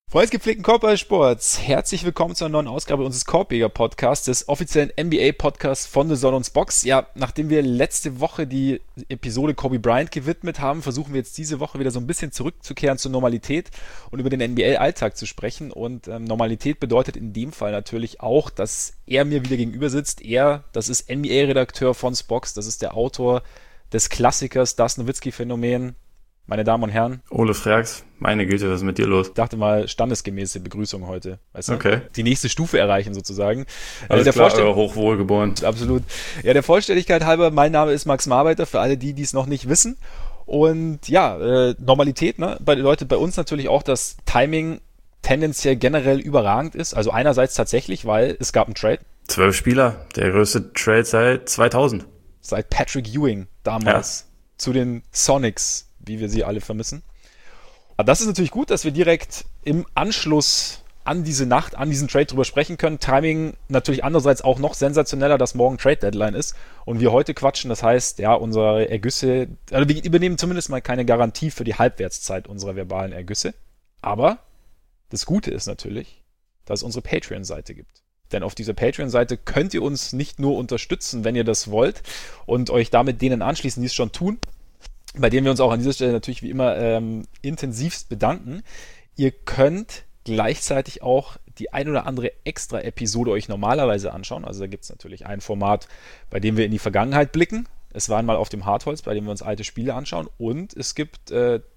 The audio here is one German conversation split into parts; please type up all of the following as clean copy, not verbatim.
Freunde des gepflegten Korbballsports, herzlich willkommen zu einer neuen Ausgabe unseres Korbjäger-Podcasts, des offiziellen NBA-Podcasts von The Zone und Box. Ja, nachdem wir letzte Woche die Episode Kobe Bryant gewidmet haben, versuchen wir jetzt diese Woche wieder so ein bisschen zurückzukehren zur Normalität und über den NBA-Alltag zu sprechen. Und Normalität bedeutet in dem Fall natürlich auch, dass er mir wieder gegenüber sitzt. Er, das ist NBA-Redakteur von Spox, das ist der Autor des Klassikers Das Nowitzki-Phänomen. Meine Damen und Herren. Ole Freaks, meine Güte, was ist mit dir los? Ich dachte mal, standesgemäße Begrüßung heute. Weißt du? Okay. Die nächste Stufe erreichen sozusagen. Alles klar, hochwohlgeboren. Absolut. Ja, der Vollständigkeit halber, mein Name ist Max Marbeiter, für alle die es noch nicht wissen. Und ja, Normalität, ne, bedeutet bei uns natürlich auch, dass Timing tendenziell generell überragend ist. Also einerseits tatsächlich, weil es gab einen Trade. 12 Spieler, der größte Trade seit 2000. Seit Patrick Ewing damals zu den Sonics, wie wir sie alle vermissen. Aber das ist natürlich gut, dass wir direkt im Anschluss an diese Nacht, an diesen Trade drüber sprechen können. Timing natürlich andererseits auch noch sensationeller, dass morgen Trade-Deadline ist und wir heute quatschen. Das heißt, ja, unsere Ergüsse, also wir übernehmen zumindest mal keine Garantie für die Halbwertszeit unserer verbalen Ergüsse. Aber das Gute ist natürlich, dass es unsere Patreon-Seite gibt. Denn auf dieser Patreon-Seite könnt ihr uns nicht nur unterstützen, wenn ihr das wollt und euch damit denen anschließen, die es schon tun, bei denen wir uns auch an dieser Stelle natürlich wie immer intensivst bedanken. Ihr könnt gleichzeitig auch die ein oder andere Extra-Episode euch normalerweise anschauen. Also da gibt es natürlich ein Format, bei dem wir in die Vergangenheit blicken. Es war einmal auf dem Hartholz, bei dem wir uns alte Spiele anschauen. Und es gibt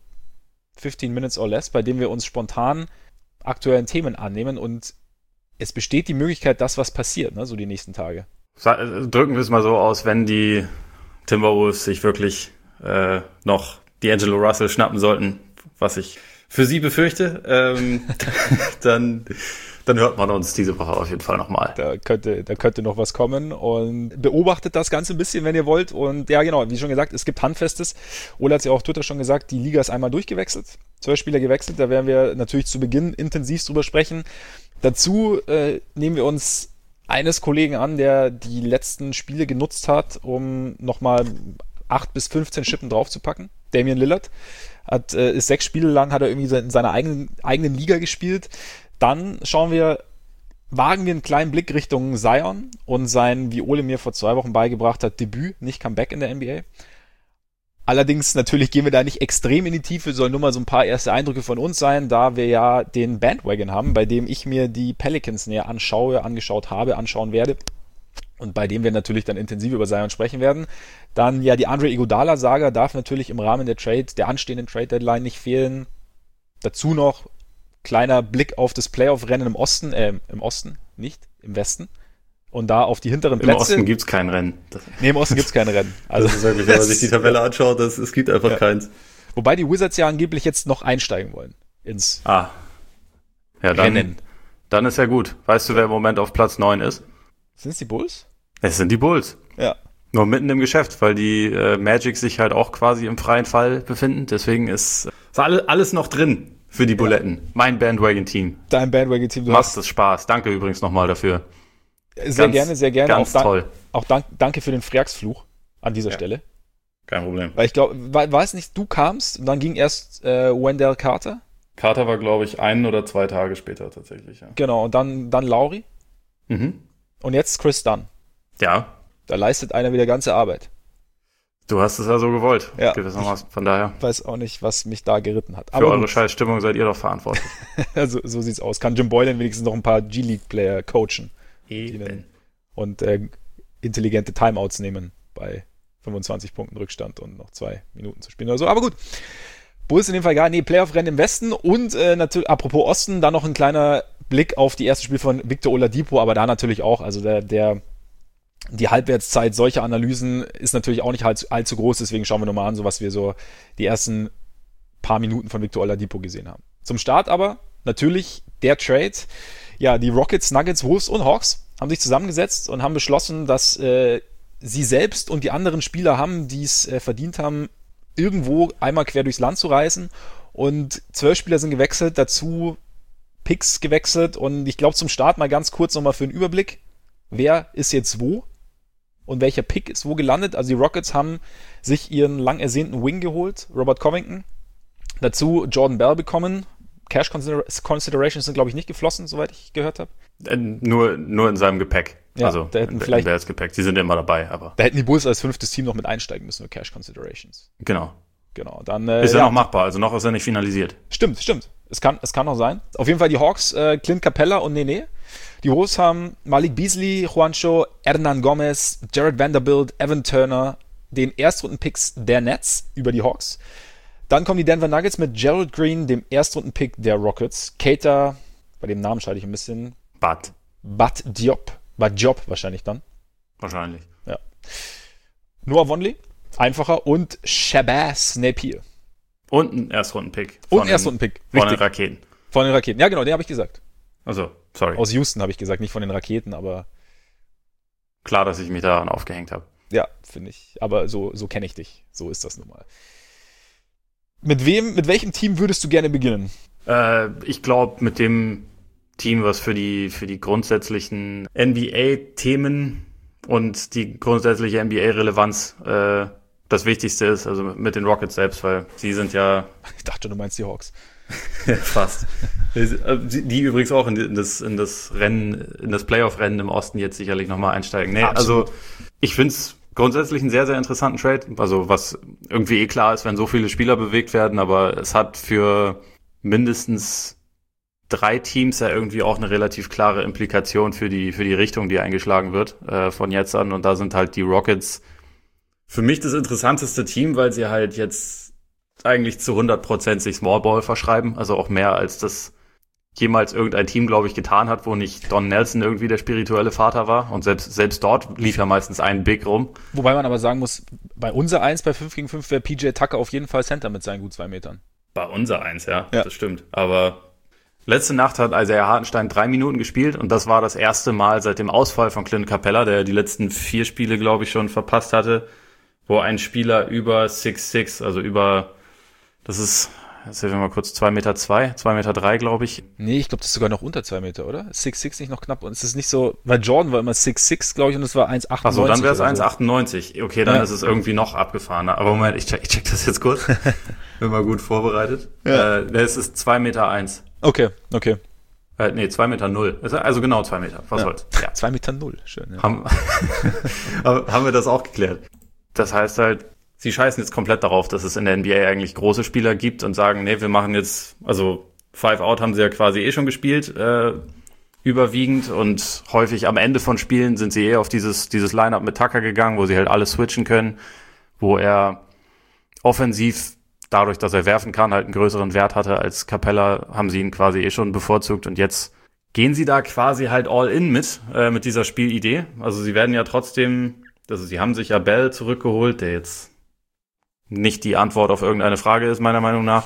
15 Minutes or Less, bei dem wir uns spontan aktuellen Themen annehmen. Und es besteht die Möglichkeit, dass was passiert, ne, so die nächsten Tage. Drücken wir es mal so aus, wenn die Timberwolves sich wirklich noch D'Angelo Russell schnappen sollten, was ich für sie befürchte, dann hört man uns diese Woche auf jeden Fall nochmal. Da könnte noch was kommen und beobachtet das Ganze ein bisschen, wenn ihr wollt. Und ja, genau, wie schon gesagt, es gibt Handfestes. Ole hat es ja auch auf Twitter schon gesagt, die Liga ist einmal durchgewechselt, 12 Spieler gewechselt, da werden wir natürlich zu Beginn intensiv drüber sprechen. Dazu nehmen wir uns eines Kollegen an, der die letzten Spiele genutzt hat, um nochmal 8 bis 15 Schippen draufzupacken. Damian Lillard ist 6 Spiele lang, hat er irgendwie in seiner eigenen Liga gespielt. Dann wagen wir einen kleinen Blick Richtung Zion und sein, wie Ole mir vor 2 Wochen beigebracht hat, Debüt, nicht Comeback in der NBA. Allerdings natürlich gehen wir da nicht extrem in die Tiefe, sollen nur mal so ein paar erste Eindrücke von uns sein, da wir ja den Bandwagon haben, bei dem ich mir die Pelicans näher anschauen werde. Und bei dem wir natürlich dann intensiv über Zion sprechen werden. Dann ja die Andre Iguodala-Saga darf natürlich im Rahmen der anstehenden Trade-Deadline nicht fehlen. Dazu noch kleiner Blick auf das Playoff-Rennen im Osten, nicht, im Westen. Und da auf die hinteren Plätze. Im Osten gibt's kein Rennen. Im Osten gibt's kein Rennen. Also das ist wirklich, wenn man sich die Tabelle anschaut, es gibt einfach keins. Wobei die Wizards ja angeblich jetzt noch einsteigen wollen ins Rennen. Dann ist ja gut. Weißt du, wer im Moment auf Platz 9 ist? Sind es die Bulls? Es sind die Bulls. Ja. Nur mitten im Geschäft, weil die Magic sich halt auch quasi im freien Fall befinden. Deswegen ist alles noch drin für die Buletten. Ja. Mein Bandwagon-Team. Dein Bandwagon-Team. Macht es Spaß. Danke übrigens nochmal dafür. Sehr gerne. Ganz toll. Auch danke für den Freaks-Fluch an dieser Stelle. Kein Problem. Weil ich glaube, weiß nicht, du kamst und dann ging erst Wendell Carter. Carter war, glaube ich, 1 oder 2 Tage später tatsächlich, ja. Genau, und dann Lauri. Mhm. Und jetzt Chris Dunn. Ja. Da leistet einer wieder ganze Arbeit. Du hast es ja so gewollt. Ja. Von daher. Ich weiß auch nicht, was mich da geritten hat. Für eure scheiß Stimmung seid ihr doch verantwortlich. Also, so sieht's aus. Kann Jim Boylan wenigstens noch ein paar G-League-Player coachen. Und intelligente Timeouts nehmen bei 25 Punkten Rückstand und noch 2 Minuten zu spielen oder so. Aber gut. Bulls in dem Fall egal. Nee, Playoff-Rennen im Westen und natürlich, apropos Osten, dann noch ein kleiner Blick auf die erste Spiel von Victor Oladipo, aber da natürlich auch, also die Halbwertszeit solcher Analysen ist natürlich auch nicht allzu groß, deswegen schauen wir nochmal an, so was wir so die ersten paar Minuten von Victor Oladipo gesehen haben. Zum Start aber natürlich der Trade. Ja, die Rockets, Nuggets, Wolves und Hawks haben sich zusammengesetzt und haben beschlossen, dass sie selbst und die anderen Spieler haben, die es verdient haben, irgendwo einmal quer durchs Land zu reisen. Und 12 Spieler sind gewechselt, dazu Picks gewechselt. Und ich glaube, zum Start mal ganz kurz nochmal für einen Überblick. Wer ist jetzt wo? Und welcher Pick ist wo gelandet? Also die Rockets haben sich ihren lang ersehnten Wing geholt, Robert Covington. Dazu Jordan Bell bekommen. Cash Considerations sind, glaube ich, nicht geflossen, soweit ich gehört habe. Nur in seinem Gepäck. Ja, also in Bells Gepäck. Die sind immer dabei, aber. Da hätten die Bulls als 5. Team noch mit einsteigen müssen mit Cash Considerations. Genau. Dann, ist ja noch machbar, also noch ist er nicht finalisiert. Stimmt. Es kann noch sein. Auf jeden Fall die Hawks, Clint Capella und Nene. Die Wolves haben Malik Beasley, Juancho, Hernan Gomez, Jared Vanderbilt, Evan Turner, den Erstrunden-Picks der Nets über die Hawks. Dann kommen die Denver Nuggets mit Gerald Green, dem Erstrunden-Pick der Rockets. Keita, bei dem Namen schalte ich ein bisschen. Bat Diop wahrscheinlich dann. Wahrscheinlich. Ja. Noah Vonleh, einfacher, und Shabazz Napier. Und ein Erstrunden-Pick. Von den Raketen. Von den Raketen, ja genau, den habe ich gesagt. Also, sorry. Aus Houston habe ich gesagt, nicht von den Raketen, aber... Klar, dass ich mich daran aufgehängt habe. Ja, finde ich. Aber so kenne ich dich. So ist das nun mal. Mit welchem Team würdest du gerne beginnen? Ich glaube, mit dem Team, was für die grundsätzlichen NBA-Themen und die grundsätzliche NBA-Relevanz das Wichtigste ist, also mit den Rockets selbst, weil sie sind ja... Ich dachte, du meinst die Hawks. Fast. Die übrigens auch in das Playoff-Rennen im Osten jetzt sicherlich nochmal einsteigen. Nee, absolut. Also ich finde es grundsätzlich einen sehr, sehr interessanten Trade. Also was irgendwie klar ist, wenn so viele Spieler bewegt werden, aber es hat für mindestens 3 Teams ja irgendwie auch eine relativ klare Implikation für die Richtung, die eingeschlagen wird von jetzt an. Und da sind halt die Rockets für mich das interessanteste Team, weil sie halt jetzt eigentlich zu 100% sich Small Ball verschreiben. Also auch mehr, als das jemals irgendein Team, glaube ich, getan hat, wo nicht Don Nelson irgendwie der spirituelle Vater war. Und selbst dort lief ja meistens ein Big rum. Wobei man aber sagen muss, bei unser 1 bei 5 gegen 5 wäre PJ Tucker auf jeden Fall Center mit seinen gut 2 Metern. Bei unser 1, ja, das stimmt. Aber letzte Nacht hat Isaiah Hartenstein 3 Minuten gespielt und das war das erste Mal seit dem Ausfall von Clint Capella, der die letzten 4 Spiele, glaube ich, schon verpasst hatte, wo ein Spieler über 6'6", also über, das ist, jetzt sehen wir mal kurz, 2,2 Meter, 2,3 Meter, glaube ich. Nee, ich glaube, das ist sogar noch unter 2 Meter, oder? 6'6 nicht noch knapp, und es ist nicht so, weil Jordan war immer 6'6, glaube ich, und es war 1,98. Achso, dann wäre es 1,98. Okay, dann ist es irgendwie noch abgefahrener. Aber Moment, ich check das jetzt kurz. Bin mal gut vorbereitet. Ja. Es ist 2,1 Meter. Okay. Nee, 2,0 Meter. Also genau 2 Meter. Was soll's? Ja. 2,0 Meter, schön. Ja. Haben wir das auch geklärt. Das heißt halt, sie scheißen jetzt komplett darauf, dass es in der NBA eigentlich große Spieler gibt und sagen, nee, wir machen jetzt, also 5 Out haben sie ja quasi schon gespielt, überwiegend, und häufig am Ende von Spielen sind sie auf dieses Line-Up mit Tucker gegangen, wo sie halt alles switchen können, wo er offensiv, dadurch, dass er werfen kann, halt einen größeren Wert hatte als Capella, haben sie ihn quasi schon bevorzugt, und jetzt gehen sie da quasi halt all in mit dieser Spielidee. Also sie werden ja trotzdem, also sie haben sich ja Bell zurückgeholt, der jetzt nicht die Antwort auf irgendeine Frage ist, meiner Meinung nach.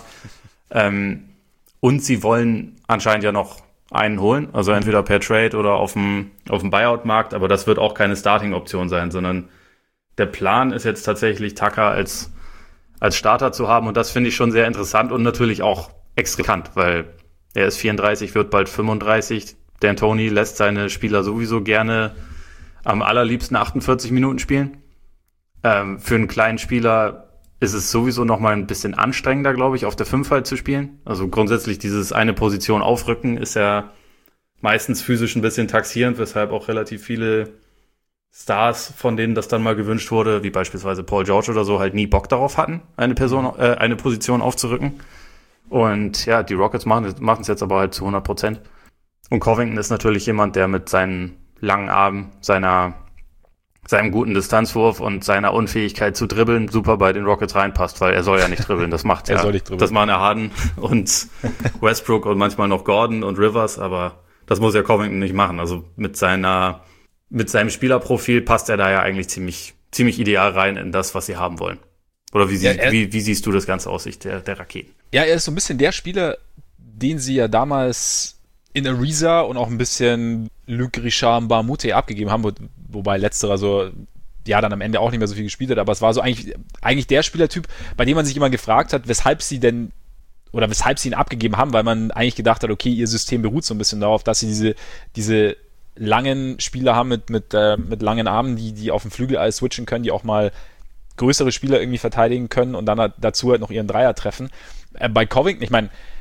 Und sie wollen anscheinend ja noch einen holen, also entweder per Trade oder auf dem Buyout-Markt, aber das wird auch keine Starting-Option sein, sondern der Plan ist jetzt tatsächlich, Tucker als Starter zu haben, und das finde ich schon sehr interessant und natürlich auch extravagant, weil er ist 34, wird bald 35. D'Antoni lässt seine Spieler sowieso gerne am allerliebsten 48 Minuten spielen. Für einen kleinen Spieler ist es sowieso noch mal ein bisschen anstrengender, glaube ich, auf der 5 halt zu spielen. Also grundsätzlich dieses eine Position aufrücken ist ja meistens physisch ein bisschen taxierend, weshalb auch relativ viele Stars, von denen das dann mal gewünscht wurde, wie beispielsweise Paul George oder so, halt nie Bock darauf hatten, eine Position aufzurücken. Und ja, die Rockets machen es jetzt aber halt zu 100%. Und Covington ist natürlich jemand, der mit seinen langen Armen, seinem guten Distanzwurf und seiner Unfähigkeit zu dribbeln super bei den Rockets reinpasst, weil er soll ja nicht dribbeln, das macht er. Das machen ja Harden und Westbrook und manchmal noch Gordon und Rivers, aber das muss ja Covington nicht machen. Also mit seinem Spielerprofil passt er da ja eigentlich ziemlich ideal rein in das, was sie haben wollen. Oder wie siehst du das Ganze aus Sicht der Raketen? Ja, er ist so ein bisschen der Spieler, den sie ja damals in Ariza und auch ein bisschen Luc Richard Mbamute abgegeben haben, wobei letzterer so, ja, dann am Ende auch nicht mehr so viel gespielt hat, aber es war so eigentlich der Spielertyp, bei dem man sich immer gefragt hat, weshalb sie ihn abgegeben haben, weil man eigentlich gedacht hat, okay, ihr System beruht so ein bisschen darauf, dass sie diese langen Spieler haben mit langen Armen, die auf dem Flügel alles switchen können, die auch mal größere Spieler irgendwie verteidigen können und dann dazu halt noch ihren Dreier treffen. Bei Covington, ich meine,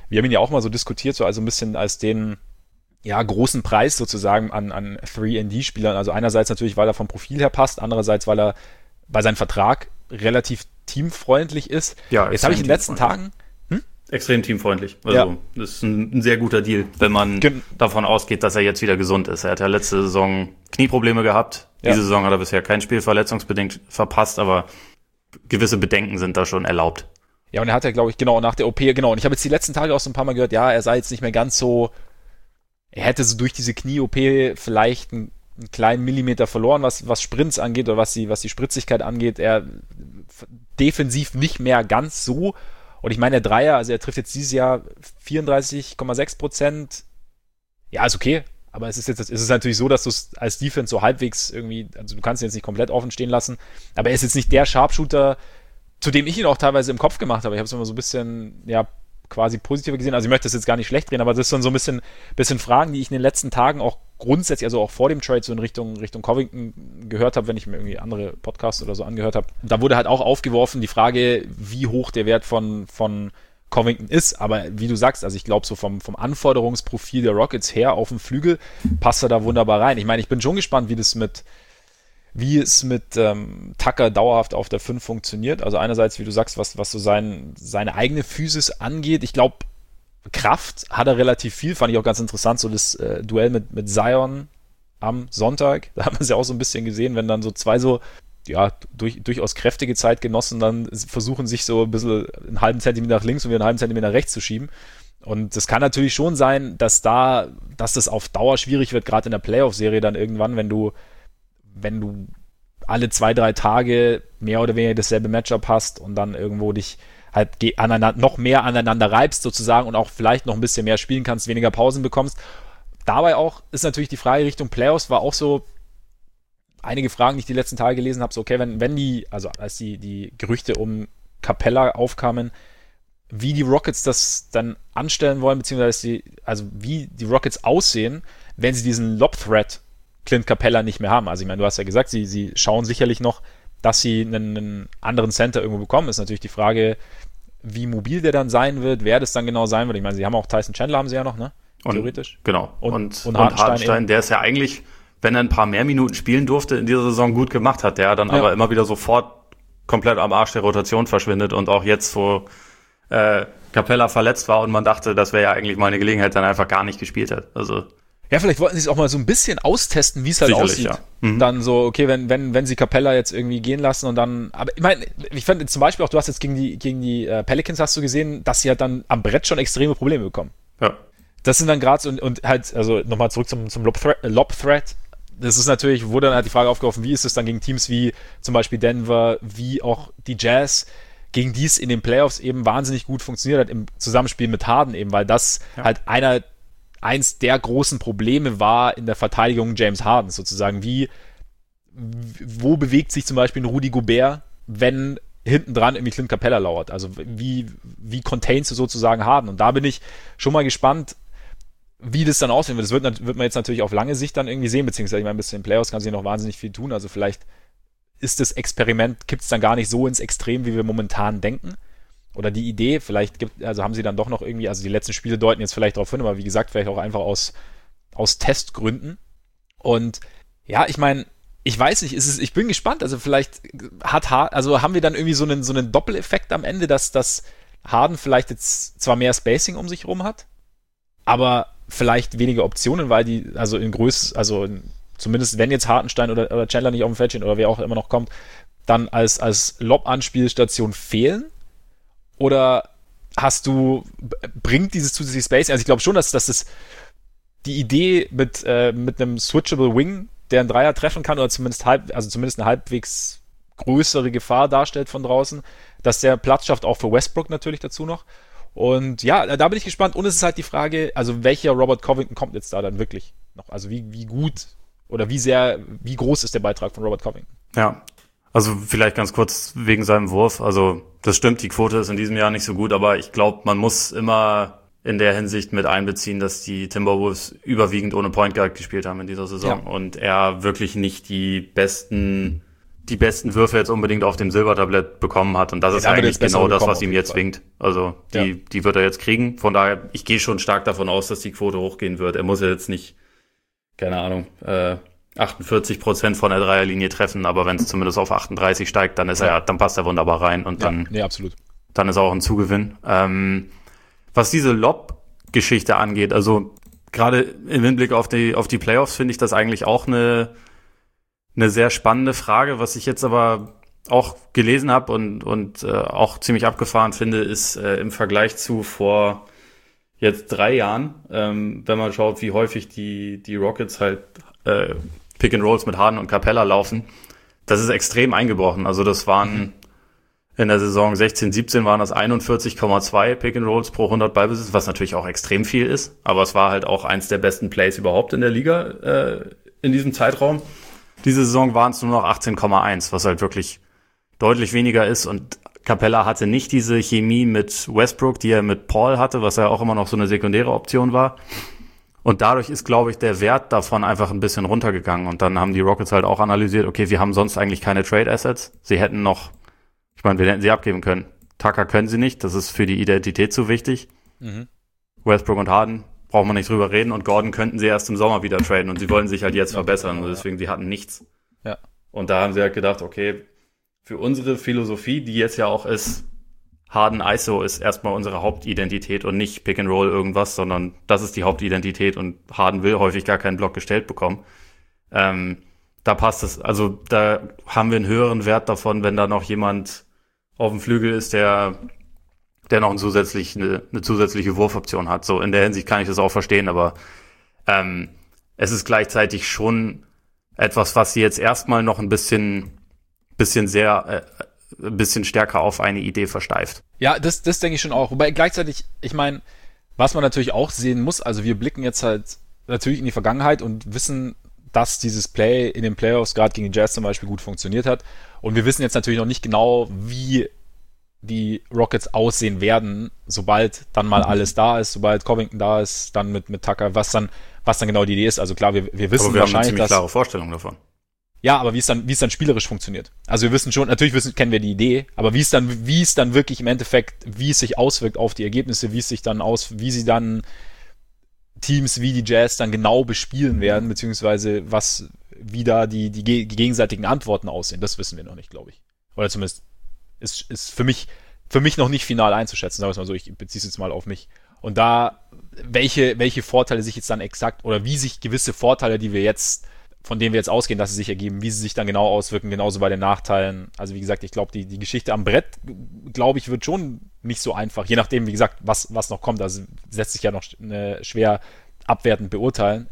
wir haben ihn ja auch mal so diskutiert, so also ein bisschen als den großen Preis sozusagen an 3&D-Spielern. Also einerseits natürlich, weil er vom Profil her passt, andererseits, weil sein Vertrag relativ teamfreundlich ist. Ja, jetzt habe ich in den letzten Tagen... Extrem teamfreundlich. Also das ist ein sehr guter Deal, wenn man davon ausgeht, dass er jetzt wieder gesund ist. Er hat ja letzte Saison Knieprobleme gehabt. Diese Saison hat er bisher kein Spiel verletzungsbedingt verpasst, aber gewisse Bedenken sind da schon erlaubt. Ja, und er hat ja, glaube ich, nach der OP, und ich habe jetzt die letzten Tage auch so ein paar Mal gehört, er sei jetzt nicht mehr ganz so, er hätte so durch diese Knie-OP vielleicht einen kleinen Millimeter verloren, was Sprints angeht oder was die Spritzigkeit angeht. Er defensiv nicht mehr ganz so. Und ich meine, der Dreier, also er trifft jetzt dieses Jahr 34,6%. Ja, ist okay. Aber es ist natürlich so, dass du es als Defense so halbwegs irgendwie, also du kannst ihn jetzt nicht komplett offen stehen lassen. Aber er ist jetzt nicht der Sharpshooter, zu dem ich ihn auch teilweise im Kopf gemacht habe. Ich habe es immer so ein bisschen, quasi positiver gesehen. Also ich möchte das jetzt gar nicht schlecht drehen, aber das ist so ein bisschen Fragen, die ich in den letzten Tagen auch grundsätzlich, also auch vor dem Trade so in Richtung Covington gehört habe, wenn ich mir irgendwie andere Podcasts oder so angehört habe. Da wurde halt auch aufgeworfen die Frage, wie hoch der Wert von Covington ist. Aber wie du sagst, also ich glaube so vom Anforderungsprofil der Rockets her auf dem Flügel passt er da wunderbar rein. Ich meine, ich bin schon gespannt, wie es mit Tucker dauerhaft auf der 5 funktioniert. Also einerseits, wie du sagst, was so seine eigene Physis angeht. Ich glaube, Kraft hat er relativ viel. Fand ich auch ganz interessant, so das Duell mit Zion am Sonntag. Da hat man es ja auch so ein bisschen gesehen, wenn dann so zwei durchaus kräftige Zeitgenossen dann versuchen, sich so ein bisschen einen halben Zentimeter nach links und wieder einen halben Zentimeter nach rechts zu schieben. Und das kann natürlich schon sein, dass das auf Dauer schwierig wird, gerade in der Playoff-Serie dann irgendwann, wenn du alle 2-3 Tage mehr oder weniger dasselbe Matchup hast und dann irgendwo dich halt noch mehr aneinander reibst sozusagen und auch vielleicht noch ein bisschen mehr spielen kannst, weniger Pausen bekommst. Dabei auch ist natürlich die Frage Richtung Playoffs, war auch so einige Fragen, die ich die letzten Tage gelesen habe, so okay, als die Gerüchte um Capella aufkamen, wie die Rockets das dann anstellen wollen, beziehungsweise wie die Rockets aussehen, wenn sie diesen Lob-Threat Clint Capella nicht mehr haben. Also ich meine, du hast ja gesagt, sie schauen sicherlich noch, dass sie einen anderen Center irgendwo bekommen. Ist natürlich die Frage, wie mobil der dann sein wird, wer das dann genau sein wird. Ich meine, sie haben auch Tyson Chandler, haben sie ja noch, ne? Theoretisch. Genau. Und Hartenstein, der ist ja eigentlich, wenn er ein paar mehr Minuten spielen durfte, in dieser Saison gut gemacht hat, der dann aber immer wieder sofort komplett am Arsch der Rotation verschwindet und auch jetzt, wo Capella verletzt war und man dachte, das wäre ja eigentlich mal eine Gelegenheit, dann einfach gar nicht gespielt hat. Also ja, vielleicht wollten sie es auch mal so ein bisschen austesten, wie es halt aussieht. Ja. Mhm. Dann so, okay, wenn sie Capella jetzt irgendwie gehen lassen und dann, aber ich meine, ich fand zum Beispiel auch, du hast jetzt gegen die Pelicans hast du gesehen, dass sie halt dann am Brett schon extreme Probleme bekommen. Ja. Das sind dann gerade so, und halt, also nochmal zurück zum Lob-Threat. Das ist natürlich, wurde dann halt die Frage aufgeworfen, wie ist es dann gegen Teams wie zum Beispiel Denver, wie auch die Jazz, gegen die es in den Playoffs eben wahnsinnig gut funktioniert hat, im Zusammenspiel mit Harden eben, weil das halt eins der großen Probleme war in der Verteidigung James Hardens sozusagen. Wo bewegt sich zum Beispiel ein Rudy Gobert, wenn hinten dran irgendwie Clint Capella lauert? Also wie containst du sozusagen Harden? Und da bin ich schon mal gespannt, wie das dann aussehen wird. Das wird man jetzt natürlich auf lange Sicht dann irgendwie sehen, beziehungsweise ich meine, bis zu den Playoffs kann sich noch wahnsinnig viel tun. Also vielleicht ist das Experiment, kippt es dann gar nicht so ins Extrem, wie wir momentan denken. Oder die Idee, vielleicht haben sie dann doch noch irgendwie, also die letzten Spiele deuten jetzt vielleicht darauf hin, aber wie gesagt, vielleicht auch einfach aus Testgründen. Und ja, ich meine, ich weiß nicht, ich bin gespannt, also vielleicht haben wir dann irgendwie so einen Doppeleffekt am Ende, dass Harden vielleicht jetzt zwar mehr Spacing um sich rum hat, aber vielleicht weniger Optionen, weil die, zumindest wenn jetzt Hartenstein oder Chandler nicht auf dem Feld stehen oder wer auch immer noch kommt, dann als Lob-Anspielstation fehlen. Oder bringt dieses zusätzliche Spacing, also ich glaube schon, dass das die Idee mit einem Switchable Wing, der einen Dreier treffen kann oder zumindest eine halbwegs größere Gefahr darstellt von draußen, dass der Platz schafft, auch für Westbrook natürlich dazu noch. Und ja, da bin ich gespannt. Und es ist halt die Frage, also welcher Robert Covington kommt jetzt da dann wirklich noch? Also wie gut oder wie groß ist der Beitrag von Robert Covington? Ja, also vielleicht ganz kurz wegen seinem Wurf. Also das stimmt, die Quote ist in diesem Jahr nicht so gut, aber ich glaube, man muss immer in der Hinsicht mit einbeziehen, dass die Timberwolves überwiegend ohne Point Guard gespielt haben in dieser Saison und er wirklich nicht die besten die besten Würfe jetzt unbedingt auf dem Silbertablett bekommen hat. Und das ist eigentlich genau das, was ihm jetzt winkt. Also die wird er jetzt kriegen. Von daher, ich gehe schon stark davon aus, dass die Quote hochgehen wird. Er muss ja jetzt nicht, keine Ahnung, 48% von der Dreierlinie treffen, aber wenn es zumindest auf 38 steigt, dann dann passt er wunderbar rein und dann absolut. Dann ist auch ein Zugewinn. Was diese Lob-Geschichte angeht, also gerade im Hinblick auf die Playoffs finde ich das eigentlich auch eine sehr spannende Frage. Was ich jetzt aber auch gelesen habe und auch ziemlich abgefahren finde, ist im Vergleich zu vor jetzt 3 Jahren, wenn man schaut, wie häufig die Rockets halt Pick and Rolls mit Harden und Capella laufen, das ist extrem eingebrochen. Also das waren in der Saison 16/17 waren das 41,2 Pick and Rolls pro 100 Ballbesitz, was natürlich auch extrem viel ist, aber es war halt auch eins der besten Plays überhaupt in der Liga in diesem Zeitraum. Diese Saison waren es nur noch 18,1, was halt wirklich deutlich weniger ist, und Capella hatte nicht diese Chemie mit Westbrook, die er mit Paul hatte, was ja auch immer noch so eine sekundäre Option war. Und dadurch ist, glaube ich, der Wert davon einfach ein bisschen runtergegangen. Und dann haben die Rockets halt auch analysiert, okay, wir haben sonst eigentlich keine Trade-Assets. Sie hätten noch, ich meine, wir hätten sie abgeben können. Tucker können sie nicht, das ist für die Identität zu wichtig. Westbrook und Harden braucht man nicht drüber reden, und Gordon könnten sie erst im Sommer wieder traden, und sie wollen sich halt jetzt verbessern, und deswegen, sie hatten nichts. Ja. Und da haben sie halt gedacht, okay, für unsere Philosophie, die jetzt ja auch ist, Harden ISO ist erstmal unsere Hauptidentität und nicht Pick and Roll irgendwas, sondern das ist die Hauptidentität, und Harden will häufig gar keinen Block gestellt bekommen. Da passt es, also da haben wir einen höheren Wert davon, wenn da noch jemand auf dem Flügel ist, der noch eine zusätzliche Wurfoption hat. So in der Hinsicht kann ich das auch verstehen, aber es ist gleichzeitig schon etwas, was sie jetzt erstmal noch ein bisschen stärker auf eine Idee versteift. Ja, das denke ich schon auch. Wobei gleichzeitig, ich meine, was man natürlich auch sehen muss, also wir blicken jetzt halt natürlich in die Vergangenheit und wissen, dass dieses Play in den Playoffs gerade gegen die Jazz zum Beispiel gut funktioniert hat. Und wir wissen jetzt natürlich noch nicht genau, wie die Rockets aussehen werden, sobald dann mal alles da ist, sobald Covington da ist, dann mit Tucker, was dann genau die Idee ist. Also klar, wir wissen aber wir wahrscheinlich, haben eine ziemlich klare Vorstellung davon. Ja, aber wie es dann spielerisch funktioniert. Also wir wissen schon, natürlich kennen wir die Idee, aber wie es dann wirklich im Endeffekt, wie es sich auswirkt auf die Ergebnisse, wie sie dann Teams wie die Jazz dann genau bespielen werden, beziehungsweise wie da die gegenseitigen Antworten aussehen, das wissen wir noch nicht, glaube ich. Oder zumindest ist für mich noch nicht final einzuschätzen, sagen wir es mal so, ich beziehe es jetzt mal auf mich. Und da, welche Vorteile sich jetzt dann exakt, oder wie sich gewisse Vorteile, von denen wir jetzt ausgehen, dass sie sich ergeben, wie sie sich dann genau auswirken, genauso bei den Nachteilen. Also wie gesagt, ich glaube, die Geschichte am Brett, glaube ich, wird schon nicht so einfach, je nachdem, wie gesagt, was noch kommt. Also setzt sich ja noch schwer abwertend beurteilen.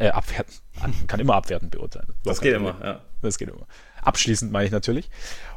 Man kann immer abwertend beurteilen. Das geht immer, ja. Das geht immer. Abschließend meine ich natürlich.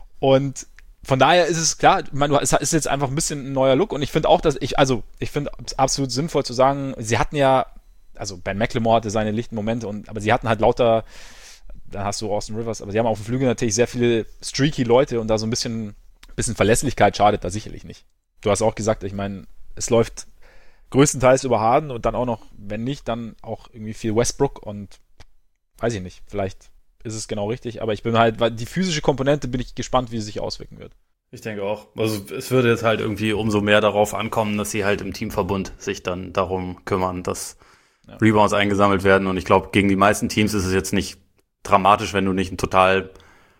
Und von daher ist es klar, es ist jetzt einfach ein bisschen ein neuer Look, und ich finde auch, ich finde es absolut sinnvoll zu sagen, sie hatten ja, also Ben McLemore hatte seine lichten Momente, aber sie hatten halt lauter, dann hast du Austin Rivers, aber sie haben auf dem Flügel natürlich sehr viele streaky Leute, und da so ein bisschen Verlässlichkeit schadet da sicherlich nicht. Du hast auch gesagt, ich meine, es läuft größtenteils über Harden und dann auch noch, wenn nicht, dann auch irgendwie viel Westbrook, und weiß ich nicht, vielleicht ist es genau richtig, aber ich bin halt, weil die physische Komponente, bin ich gespannt, wie sie sich auswirken wird. Ich denke auch. Also es würde jetzt halt irgendwie umso mehr darauf ankommen, dass sie halt im Teamverbund sich dann darum kümmern, dass Rebounds eingesammelt werden, und ich glaube, gegen die meisten Teams ist es jetzt nicht dramatisch, wenn du nicht einen total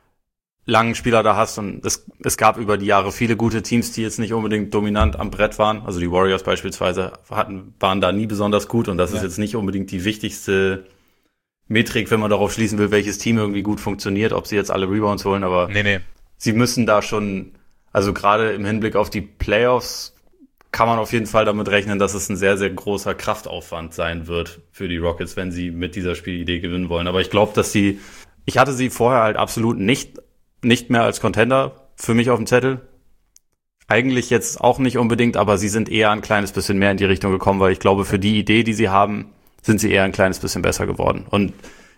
langen Spieler da hast, und es gab über die Jahre viele gute Teams, die jetzt nicht unbedingt dominant am Brett waren, also die Warriors beispielsweise waren da nie besonders gut, und das ist jetzt nicht unbedingt die wichtigste Metrik, wenn man darauf schließen will, welches Team irgendwie gut funktioniert, ob sie jetzt alle Rebounds holen, aber sie müssen da schon, also gerade im Hinblick auf die Playoffs kann man auf jeden Fall damit rechnen, dass es ein sehr, sehr großer Kraftaufwand sein wird für die Rockets, wenn sie mit dieser Spielidee gewinnen wollen. Aber ich glaube, ich hatte sie vorher halt absolut nicht mehr als Contender für mich auf dem Zettel. Eigentlich jetzt auch nicht unbedingt, aber sie sind eher ein kleines bisschen mehr in die Richtung gekommen, weil ich glaube, für die Idee, die sie haben, sind sie eher ein kleines bisschen besser geworden. Und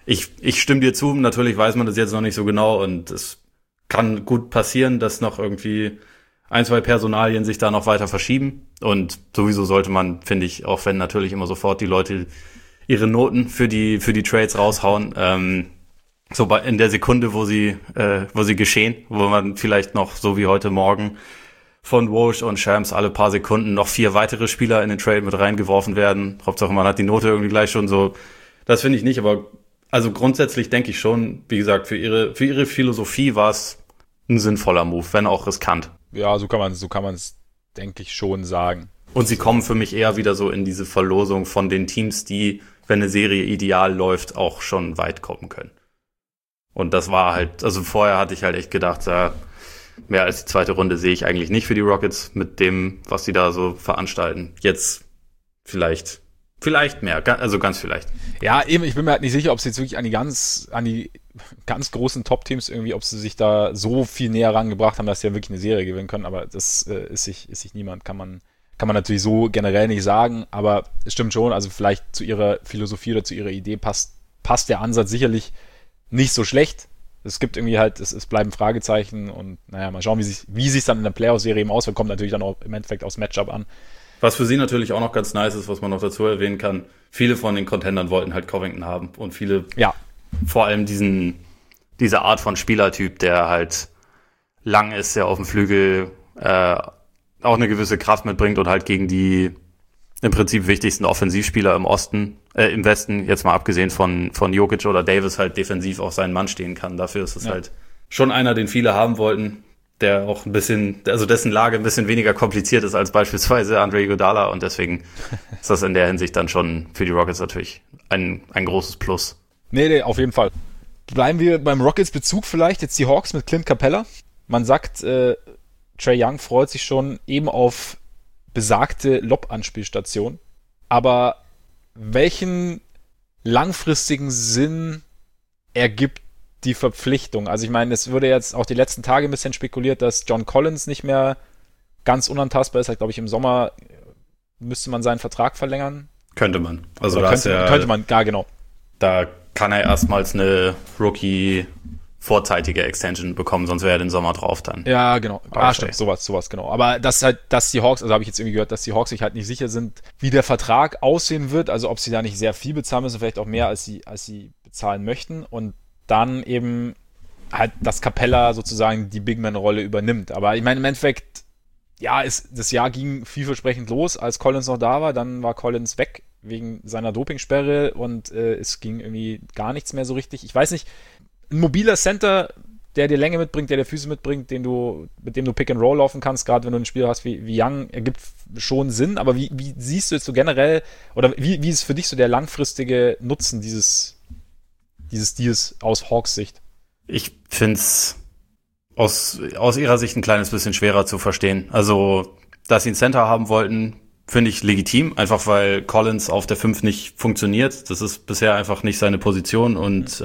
ich stimme dir zu, natürlich weiß man das jetzt noch nicht so genau, und es kann gut passieren, dass noch irgendwie 1-2 Personalien sich da noch weiter verschieben, und sowieso sollte man, finde ich, auch wenn natürlich immer sofort die Leute ihre Noten für die Trades raushauen, so in der Sekunde, wo sie geschehen, wo man vielleicht noch, so wie heute Morgen, von Woj und Shams alle paar Sekunden noch 4 weitere Spieler in den Trade mit reingeworfen werden. Hauptsache, man hat die Note irgendwie gleich schon so. Das finde ich nicht, aber also grundsätzlich denke ich schon, wie gesagt, für ihre Philosophie war es ein sinnvoller Move, wenn auch riskant. Ja, so kann man es, denke ich, schon sagen. Und sie kommen für mich eher wieder so in diese Verlosung von den Teams, die, wenn eine Serie ideal läuft, auch schon weit kommen können. Und das war halt, also vorher hatte ich halt echt gedacht, mehr als die zweite Runde sehe ich eigentlich nicht für die Rockets mit dem, was sie da so veranstalten. Jetzt vielleicht mehr, also ganz vielleicht. Ja, eben, ich bin mir halt nicht sicher, ob sie jetzt wirklich an die ganz großen Top-Teams irgendwie, ob sie sich da so viel näher rangebracht haben, dass sie ja wirklich eine Serie gewinnen können, aber das ist sich niemand, kann man natürlich so generell nicht sagen, aber es stimmt schon, also vielleicht zu ihrer Philosophie oder zu ihrer Idee passt der Ansatz sicherlich nicht so schlecht. Es gibt irgendwie halt, es bleiben Fragezeichen und naja, mal schauen, wie sich dann in der Playoff-Serie eben auswirkt, kommt natürlich dann auch im Endeffekt aufs Matchup an. Was für sie natürlich auch noch ganz nice ist, was man noch dazu erwähnen kann, viele von den Contendern wollten halt Covington haben und viele, vor allem diese Art von Spielertyp, der halt lang ist, der auf dem Flügel auch eine gewisse Kraft mitbringt und halt gegen die im Prinzip wichtigsten Offensivspieler im Westen, jetzt mal abgesehen von Jokic oder Davis, halt defensiv auf seinen Mann stehen kann. Dafür ist es halt schon einer, den viele haben wollten, der auch ein bisschen, also dessen Lage ein bisschen weniger kompliziert ist als beispielsweise Andre Iguodala und deswegen ist das in der Hinsicht dann schon für die Rockets natürlich ein großes Plus. Nee, auf jeden Fall. Bleiben wir beim Rockets-Bezug vielleicht, jetzt die Hawks mit Clint Capella. Man sagt, Trae Young freut sich schon eben auf besagte Lob-Anspielstation. Aber welchen langfristigen Sinn ergibt die Verpflichtung? Also ich meine, es wurde jetzt auch die letzten Tage ein bisschen spekuliert, dass John Collins nicht mehr ganz unantastbar ist. Halt, glaube ich, im Sommer müsste man seinen Vertrag verlängern. Könnte man. Also könnte man, ja genau. Da kann er erstmals eine vorzeitige Extension bekommen, sonst wäre er den Sommer drauf dann. Ja, genau. Stimmt, sowas, genau. Aber dass die Hawks, also habe ich jetzt irgendwie gehört, dass die Hawks sich halt nicht sicher sind, wie der Vertrag aussehen wird, also ob sie da nicht sehr viel bezahlen müssen, vielleicht auch mehr, als sie bezahlen möchten und dann eben halt, dass Capella sozusagen die Bigman-Rolle übernimmt. Aber ich meine, im Endeffekt, ja, das Jahr ging vielversprechend los, als Collins noch da war, dann war Collins weg wegen seiner Dopingsperre und es ging irgendwie gar nichts mehr so richtig. Ich weiß nicht, ein mobiler Center, der dir Länge mitbringt, der dir Füße mitbringt, mit dem du Pick and Roll laufen kannst, gerade wenn du einen Spieler hast wie Young, ergibt schon Sinn, aber wie siehst du jetzt so generell, oder wie ist für dich so der langfristige Nutzen dieses Deals aus Hawks Sicht? Ich find's aus ihrer Sicht ein kleines bisschen schwerer zu verstehen. Also, dass sie einen Center haben wollten, finde ich legitim, einfach weil Collins auf der 5 nicht funktioniert. Das ist bisher einfach nicht seine Position und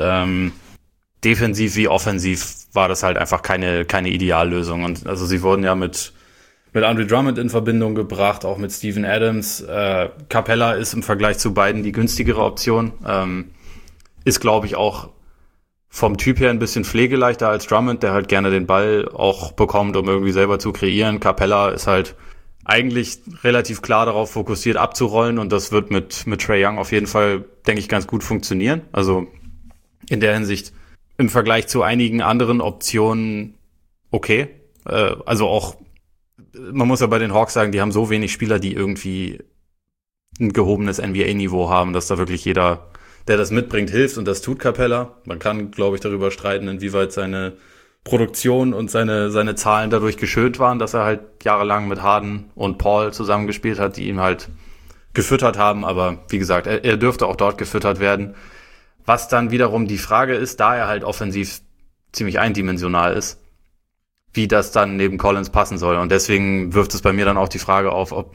defensiv wie offensiv war das halt einfach keine Ideallösung. Und also sie wurden ja mit Andre Drummond in Verbindung gebracht, auch mit Steven Adams. Capella ist im Vergleich zu beiden die günstigere Option. Ist, glaube ich, auch vom Typ her ein bisschen pflegeleichter als Drummond, der halt gerne den Ball auch bekommt, um irgendwie selber zu kreieren. Capella ist halt eigentlich relativ klar darauf fokussiert, abzurollen und das wird mit Trae Young auf jeden Fall, denke ich, ganz gut funktionieren. Also in der Hinsicht im Vergleich zu einigen anderen Optionen okay. Also auch, man muss ja bei den Hawks sagen, die haben so wenig Spieler, die irgendwie ein gehobenes NBA-Niveau haben, dass da wirklich jeder, der das mitbringt, hilft und das tut Capella. Man kann, glaube ich, darüber streiten, inwieweit seine Produktion und seine Zahlen dadurch geschönt waren, dass er halt jahrelang mit Harden und Paul zusammengespielt hat, die ihn halt gefüttert haben. Aber wie gesagt, er dürfte auch dort gefüttert werden. Was dann wiederum die Frage ist, da er halt offensiv ziemlich eindimensional ist, wie das dann neben Collins passen soll. Und deswegen wirft es bei mir dann auch die Frage auf, ob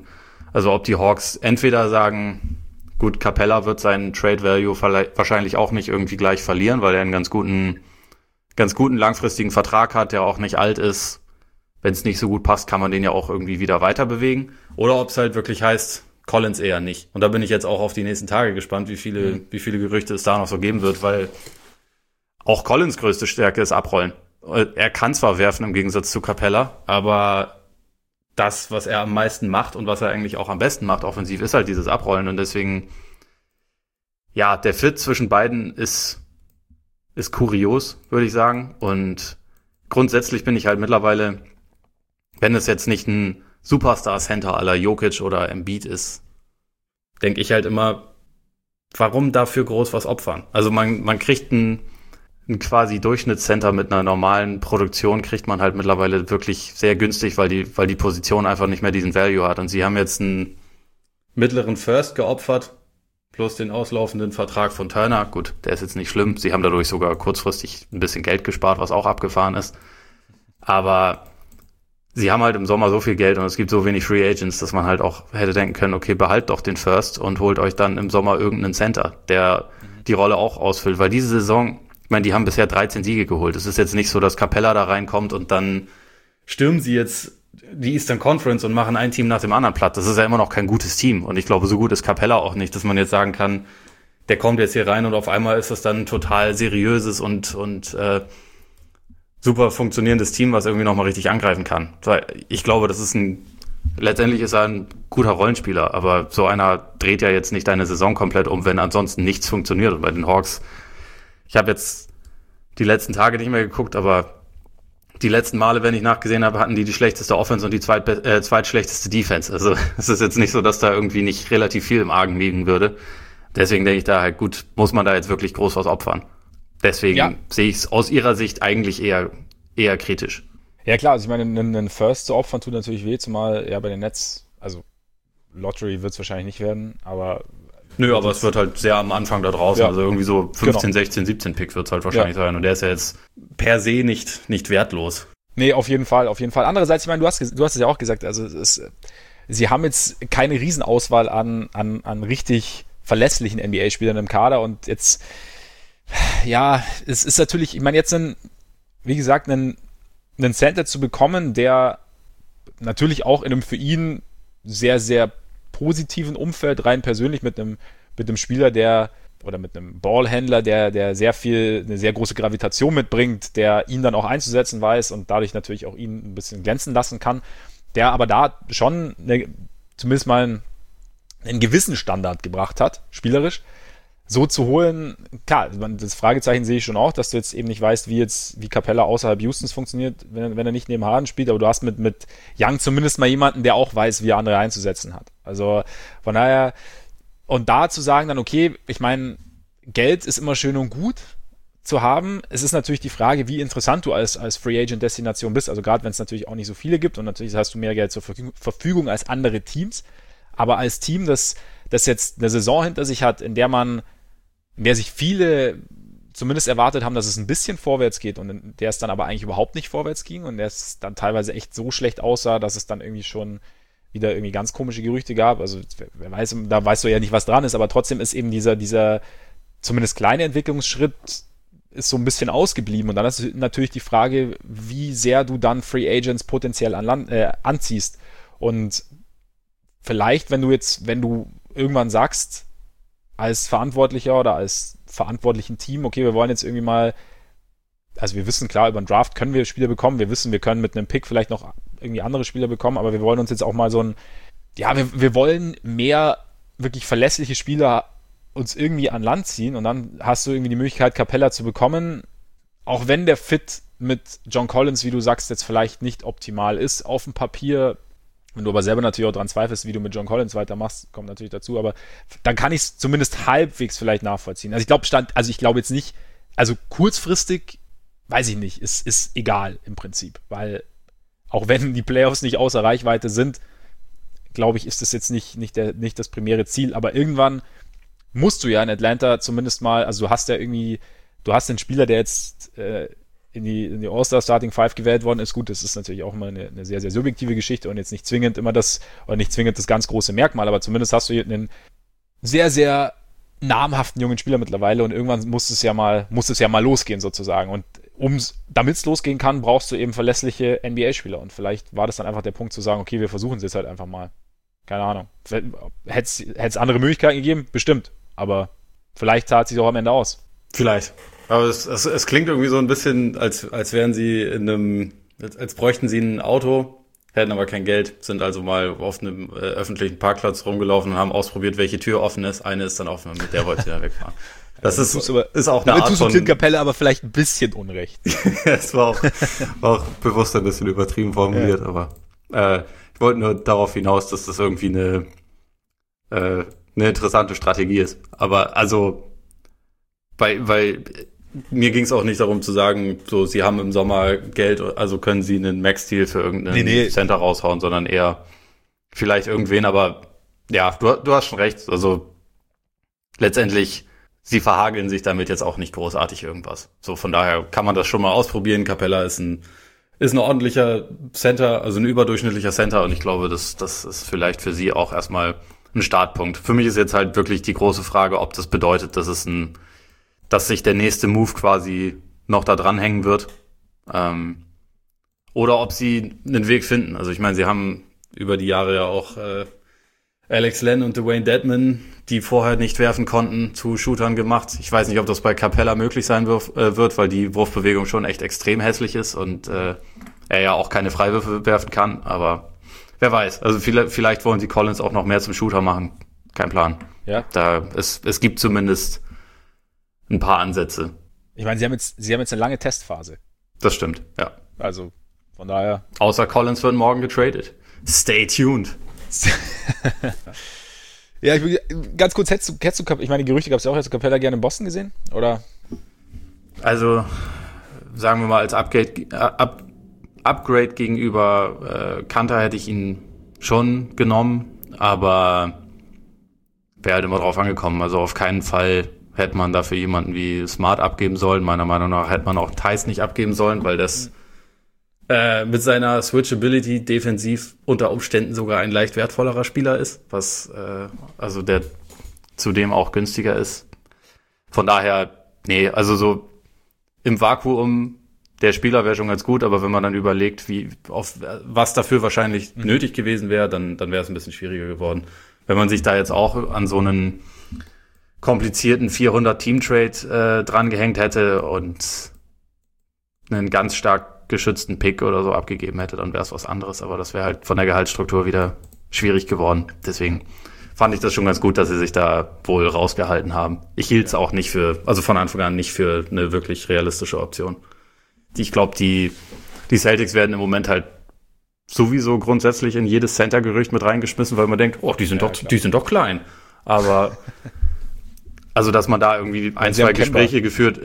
die Hawks entweder sagen, gut, Capella wird seinen Trade Value wahrscheinlich auch nicht irgendwie gleich verlieren, weil er einen ganz guten langfristigen Vertrag hat, der auch nicht alt ist. Wenn es nicht so gut passt, kann man den ja auch irgendwie wieder weiter bewegen. Oder ob es halt wirklich heißt, Collins eher nicht. Und da bin ich jetzt auch auf die nächsten Tage gespannt, wie viele Gerüchte es da noch so geben wird, weil auch Collins größte Stärke ist Abrollen. Er kann zwar werfen im Gegensatz zu Capella, aber das, was er am meisten macht und was er eigentlich auch am besten macht offensiv, ist halt dieses Abrollen. Und deswegen, ja, der Fit zwischen beiden ist ist kurios, würde ich sagen. Und grundsätzlich bin ich halt mittlerweile, wenn es jetzt nicht ein Superstar-Center à la Jokic oder Embiid ist, denke ich halt immer, warum dafür groß was opfern? Also man kriegt ein quasi Durchschnittscenter mit einer normalen Produktion, kriegt man halt mittlerweile wirklich sehr günstig, weil die Position einfach nicht mehr diesen Value hat. Und sie haben jetzt einen mittleren First geopfert, plus den auslaufenden Vertrag von Turner. Gut, der ist jetzt nicht schlimm. Sie haben dadurch sogar kurzfristig ein bisschen Geld gespart, was auch abgefahren ist. Aber sie haben halt im Sommer so viel Geld und es gibt so wenig Free Agents, dass man halt auch hätte denken können, okay, behalt doch den First und holt euch dann im Sommer irgendeinen Center, der die Rolle auch ausfüllt. Weil diese Saison, ich meine, die haben bisher 13 Siege geholt. Es ist jetzt nicht so, dass Capella da reinkommt und dann stürmen sie jetzt die Eastern Conference und machen ein Team nach dem anderen platt. Das ist ja immer noch kein gutes Team. Und ich glaube, so gut ist Capella auch nicht, dass man jetzt sagen kann, der kommt jetzt hier rein und auf einmal ist das dann ein total seriöses und super funktionierendes Team, was irgendwie nochmal richtig angreifen kann. Ich glaube, letztendlich ist er ein guter Rollenspieler, aber so einer dreht ja jetzt nicht deine Saison komplett um, wenn ansonsten nichts funktioniert. Und bei den Hawks, ich habe jetzt die letzten Tage nicht mehr geguckt, aber die letzten Male, wenn ich nachgesehen habe, hatten die schlechteste Offense und die zweitschlechteste Defense. Also es ist jetzt nicht so, dass da irgendwie nicht relativ viel im Argen liegen würde. Deswegen denke ich da halt, gut, muss man da jetzt wirklich groß was opfern. Deswegen sehe ich es aus ihrer Sicht eigentlich eher kritisch. Ja klar, also ich meine, einen First zu opfern tut natürlich weh, zumal bei den Nets, also Lottery wird es wahrscheinlich nicht werden, aber nö, aber es wird halt sehr am Anfang da draußen, also irgendwie so 15, 16, 17 Pick wird es halt wahrscheinlich sein und der ist ja jetzt per se nicht wertlos. Nee, auf jeden Fall. Andererseits, ich meine, du hast es ja auch gesagt, also sie haben jetzt keine Riesenauswahl an richtig verlässlichen NBA-Spielern im Kader und jetzt, es ist natürlich, ich meine, jetzt wie gesagt, einen Center zu bekommen, der natürlich auch in einem für ihn sehr, sehr positiven Umfeld, rein persönlich mit einem Spieler, mit einem Ballhändler, der eine sehr große Gravitation mitbringt, der ihn dann auch einzusetzen weiß und dadurch natürlich auch ihn ein bisschen glänzen lassen kann, der aber da schon zumindest mal einen gewissen Standard gebracht hat, spielerisch. So zu holen, klar, das Fragezeichen sehe ich schon auch, dass du jetzt eben nicht weißt, wie Capella außerhalb Houstons funktioniert, wenn er nicht neben Harden spielt, aber du hast mit Young zumindest mal jemanden, der auch weiß, wie er andere einzusetzen hat. Also von daher, und da zu sagen dann, okay, ich meine, Geld ist immer schön und gut zu haben. Es ist natürlich die Frage, wie interessant du als Free Agent Destination bist, also gerade wenn es natürlich auch nicht so viele gibt und natürlich hast du mehr Geld zur Verfügung als andere Teams, aber als Team, das jetzt eine Saison hinter sich hat, in der sich viele zumindest erwartet haben, dass es ein bisschen vorwärts geht und in der es dann aber eigentlich überhaupt nicht vorwärts ging und der es dann teilweise echt so schlecht aussah, dass es dann irgendwie schon wieder irgendwie ganz komische Gerüchte gab. Also wer weiß, da weißt du ja nicht, was dran ist, aber trotzdem ist eben dieser zumindest kleine Entwicklungsschritt ist so ein bisschen ausgeblieben und dann ist natürlich die Frage, wie sehr du dann Free Agents potenziell anziehst und vielleicht, wenn du irgendwann sagst, als Verantwortlicher oder als verantwortlichen Team, okay, wir wollen jetzt irgendwie mal, also wir wissen klar, über den Draft können wir Spieler bekommen, wir wissen, wir können mit einem Pick vielleicht noch irgendwie andere Spieler bekommen, aber wir wollen uns jetzt auch mal wir wollen mehr wirklich verlässliche Spieler uns irgendwie an Land ziehen und dann hast du irgendwie die Möglichkeit, Capella zu bekommen, auch wenn der Fit mit John Collins, wie du sagst, jetzt vielleicht nicht optimal ist, auf dem Papier. Wenn du aber selber natürlich auch dran zweifelst, wie du mit John Collins weitermachst, kommt natürlich dazu, aber dann kann ich es zumindest halbwegs vielleicht nachvollziehen. Also ich glaube jetzt nicht, also kurzfristig, weiß ich nicht, ist egal im Prinzip, weil auch wenn die Playoffs nicht außer Reichweite sind, glaube ich, ist das jetzt nicht das primäre Ziel, aber irgendwann musst du ja in Atlanta zumindest mal, also du hast den Spieler, der jetzt in die All-Star Starting Five gewählt worden ist. Gut, das ist natürlich auch immer eine sehr, sehr subjektive Geschichte und jetzt nicht zwingend das ganz große Merkmal, aber zumindest hast du hier einen sehr, sehr namhaften jungen Spieler mittlerweile und irgendwann muss es ja mal losgehen sozusagen und damit es losgehen kann, brauchst du eben verlässliche NBA-Spieler und vielleicht war das dann einfach der Punkt zu sagen, okay, wir versuchen es jetzt halt einfach mal. Keine Ahnung. Hätte es andere Möglichkeiten gegeben? Bestimmt. Aber vielleicht zahlt es sich auch am Ende aus. Vielleicht. Aber es klingt irgendwie so ein bisschen, als wären sie als bräuchten sie ein Auto, hätten aber kein Geld, sind also mal auf einem öffentlichen Parkplatz rumgelaufen und haben ausprobiert, welche Tür offen ist. Eine ist dann offen und mit der wollte sie dann wegfahren. Das ist auch eine Art von... Clint Capella aber vielleicht ein bisschen Unrecht. Es war auch bewusst ein bisschen übertrieben formuliert, aber ich wollte nur darauf hinaus, dass das irgendwie eine interessante Strategie ist. Aber also, weil mir ging es auch nicht darum zu sagen, so, sie haben im Sommer Geld, also können sie einen Max-Deal für irgendeinen Center raushauen, sondern eher vielleicht irgendwen, aber ja, du hast schon recht. Also letztendlich, sie verhageln sich damit jetzt auch nicht großartig irgendwas. So, von daher kann man das schon mal ausprobieren. Capella ist ein ordentlicher Center, also ein überdurchschnittlicher Center, und ich glaube, das ist vielleicht für sie auch erstmal ein Startpunkt. Für mich ist jetzt halt wirklich die große Frage, ob das bedeutet, dass sich der nächste Move quasi noch da dranhängen wird. Oder ob sie einen Weg finden. Also ich meine, sie haben über die Jahre ja auch Alex Len und Dwayne Dedmon, die vorher nicht werfen konnten, zu Shootern gemacht. Ich weiß nicht, ob das bei Capella möglich sein wird, weil die Wurfbewegung schon echt extrem hässlich ist und er ja auch keine Freiwürfe werfen kann. Aber wer weiß. Also vielleicht wollen sie Collins auch noch mehr zum Shooter machen. Kein Plan. Ja. Es gibt zumindest ein paar Ansätze. Ich meine, sie haben jetzt eine lange Testphase. Das stimmt, ja. Also, von daher. Außer Collins wird morgen getradet. Stay tuned. Ja, ganz kurz, hättest du, ich meine, die Gerüchte gab es ja auch, hättest du Capella gerne in Boston gesehen? Oder? Also, sagen wir mal, als Upgrade gegenüber Kanter hätte ich ihn schon genommen, aber wäre halt immer drauf angekommen. Also auf keinen Fall hätte man dafür jemanden wie Smart abgeben sollen. Meiner Meinung nach hätte man auch Theis nicht abgeben sollen, weil das mit seiner Switchability defensiv unter Umständen sogar ein leicht wertvollerer Spieler ist, was also der zudem auch günstiger ist. Von daher, nee, also so im Vakuum der Spieler wäre schon ganz gut, aber wenn man dann überlegt, was dafür wahrscheinlich nötig gewesen wäre, dann wäre es ein bisschen schwieriger geworden. Wenn man sich da jetzt auch an so einen komplizierten 400-Team-Trade dran gehängt hätte und einen ganz stark geschützten Pick oder so abgegeben hätte, dann wäre es was anderes, aber das wäre halt von der Gehaltsstruktur wieder schwierig geworden. Deswegen fand ich das schon ganz gut, dass sie sich da wohl rausgehalten haben. Ich hielt es auch nicht von Anfang an nicht für eine wirklich realistische Option. Ich glaube, die Celtics werden im Moment halt sowieso grundsätzlich in jedes Center-Gerücht mit reingeschmissen, weil man denkt, oh, die sind doch klein. Aber also, dass man da irgendwie ein, zwei Gespräche führt,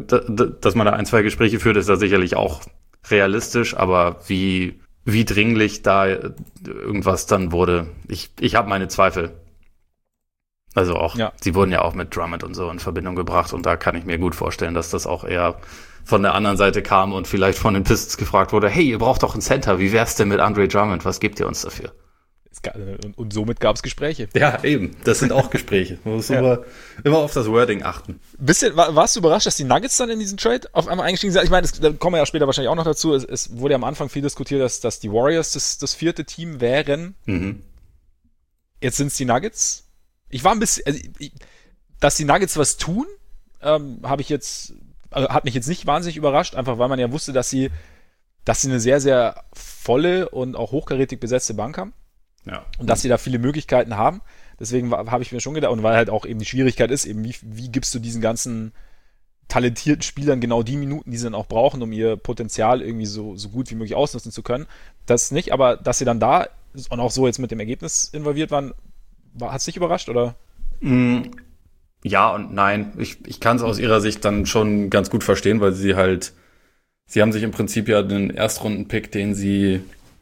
ist da sicherlich auch realistisch, aber wie dringlich da irgendwas dann wurde, ich habe meine Zweifel. Also auch, Sie wurden ja auch mit Drummond und so in Verbindung gebracht, und da kann ich mir gut vorstellen, dass das auch eher von der anderen Seite kam und vielleicht von den Pistons gefragt wurde, hey, ihr braucht doch einen Center, wie wär's denn mit Andre Drummond, was gebt ihr uns dafür? Und somit gab es Gespräche. Ja, eben. Das sind auch Gespräche. Man muss immer auf das Wording achten. Warst du überrascht, dass die Nuggets dann in diesen Trade auf einmal eingestiegen sind? Ich meine, da kommen wir ja später wahrscheinlich auch noch dazu. Es wurde ja am Anfang viel diskutiert, dass die Warriors das vierte Team wären. Mhm. Jetzt sind es die Nuggets. Ich war ein bisschen, dass die Nuggets was tun, hat mich jetzt nicht wahnsinnig überrascht, einfach weil man ja wusste, dass sie eine sehr, sehr volle und auch hochkarätig besetzte Bank haben. Ja. Und dass sie da viele Möglichkeiten haben. Deswegen habe ich mir schon gedacht, und weil halt auch eben die Schwierigkeit ist, eben wie gibst du diesen ganzen talentierten Spielern genau die Minuten, die sie dann auch brauchen, um ihr Potenzial irgendwie so gut wie möglich ausnutzen zu können. Das nicht, aber dass sie dann da und auch so jetzt mit dem Ergebnis involviert waren, hat es dich überrascht, oder? Ja und nein. Ich kann es aus ihrer Sicht dann schon ganz gut verstehen, weil sie haben sich im Prinzip ja den Erstrunden-Pick, den sie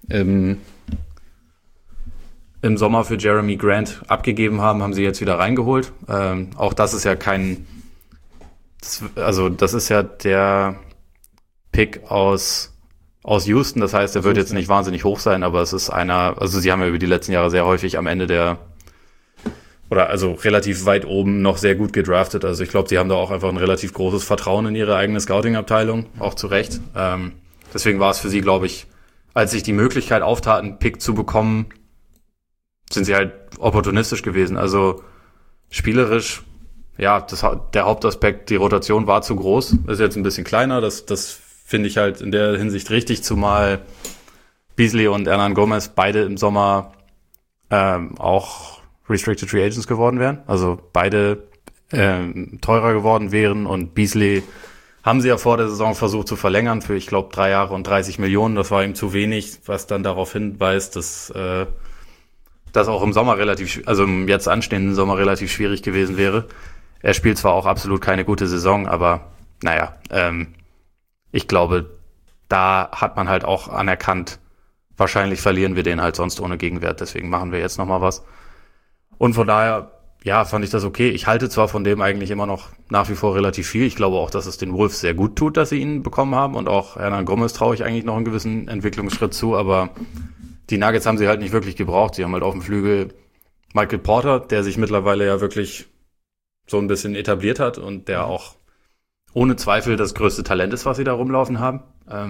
im Sommer für Jeremy Grant abgegeben haben sie jetzt wieder reingeholt. Auch das ist ja das ist ja der Pick aus Houston. Das heißt, der wird jetzt nicht wahnsinnig hoch sein, aber es ist sie haben ja über die letzten Jahre sehr häufig am Ende relativ weit oben noch sehr gut gedraftet. Also ich glaube, sie haben da auch einfach ein relativ großes Vertrauen in ihre eigene Scouting-Abteilung, auch zu Recht. Deswegen war es für sie, glaube ich, als sich die Möglichkeit auftat, einen Pick zu bekommen, sind sie halt opportunistisch gewesen. Also spielerisch, ja, der Hauptaspekt, die Rotation war zu groß, ist jetzt ein bisschen kleiner. Das finde ich halt in der Hinsicht richtig, zumal Beasley und Hernan Gomez beide im Sommer auch Restricted Free Agents geworden wären. Also beide teurer geworden wären. Und Beasley haben sie ja vor der Saison versucht zu verlängern für, ich glaube, 3 Jahre und 30 Millionen. Das war ihm zu wenig, was dann darauf hinweist, dass das auch im Sommer also im jetzt anstehenden Sommer relativ schwierig gewesen wäre. Er spielt zwar auch absolut keine gute Saison, aber naja, ich glaube, da hat man halt auch anerkannt, wahrscheinlich verlieren wir den halt sonst ohne Gegenwert, deswegen machen wir jetzt nochmal was. Und von daher, ja, fand ich das okay. Ich halte zwar von dem eigentlich immer noch nach wie vor relativ viel. Ich glaube auch, dass es den Wolves sehr gut tut, dass sie ihn bekommen haben. Und auch Hernan Gomez traue ich eigentlich noch einen gewissen Entwicklungsschritt zu. Aber die Nuggets haben sie halt nicht wirklich gebraucht. Sie haben halt auf dem Flügel Michael Porter, der sich mittlerweile ja wirklich so ein bisschen etabliert hat und der auch ohne Zweifel das größte Talent ist, was sie da rumlaufen haben.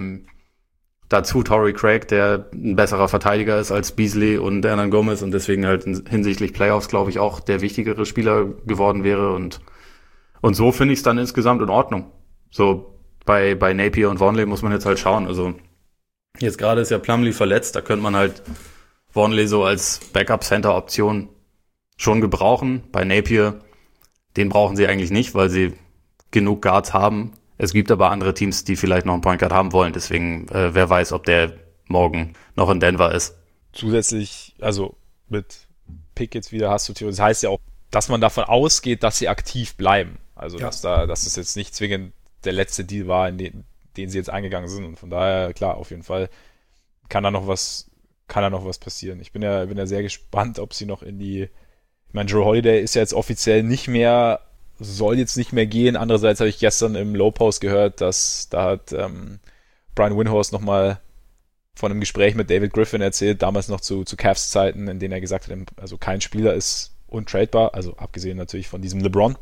Dazu Torrey Craig, der ein besserer Verteidiger ist als Beasley und Hernan Gomez und deswegen halt hinsichtlich Playoffs, glaube ich, auch der wichtigere Spieler geworden wäre. Und so finde ich es dann insgesamt in Ordnung. So bei Napier und Vonleh muss man jetzt halt schauen. Also jetzt gerade ist ja Plumlee verletzt, da könnte man halt Vonleh so als Backup-Center-Option schon gebrauchen. Bei Napier, den brauchen sie eigentlich nicht, weil sie genug Guards haben. Es gibt aber andere Teams, die vielleicht noch einen Point Guard haben wollen. Deswegen, wer weiß, ob der morgen noch in Denver ist. Zusätzlich, also mit Pick jetzt wieder hast du Theorie. Das heißt ja auch, dass man davon ausgeht, dass sie aktiv bleiben. Also, ja, dass es jetzt nicht zwingend der letzte Deal war, in den sie jetzt eingegangen sind. Und von daher, klar, auf jeden Fall kann da noch was passieren. Ich bin ja sehr gespannt, ob sie noch ich meine, Jrue Holiday ist ja jetzt offiziell nicht mehr, soll jetzt nicht mehr gehen. Andererseits habe ich gestern im Low Post gehört, dass da hat Brian Windhorst nochmal von einem Gespräch mit David Griffin erzählt, damals noch zu Cavs Zeiten, in denen er gesagt hat, also kein Spieler ist untradebar, also abgesehen natürlich von diesem LeBron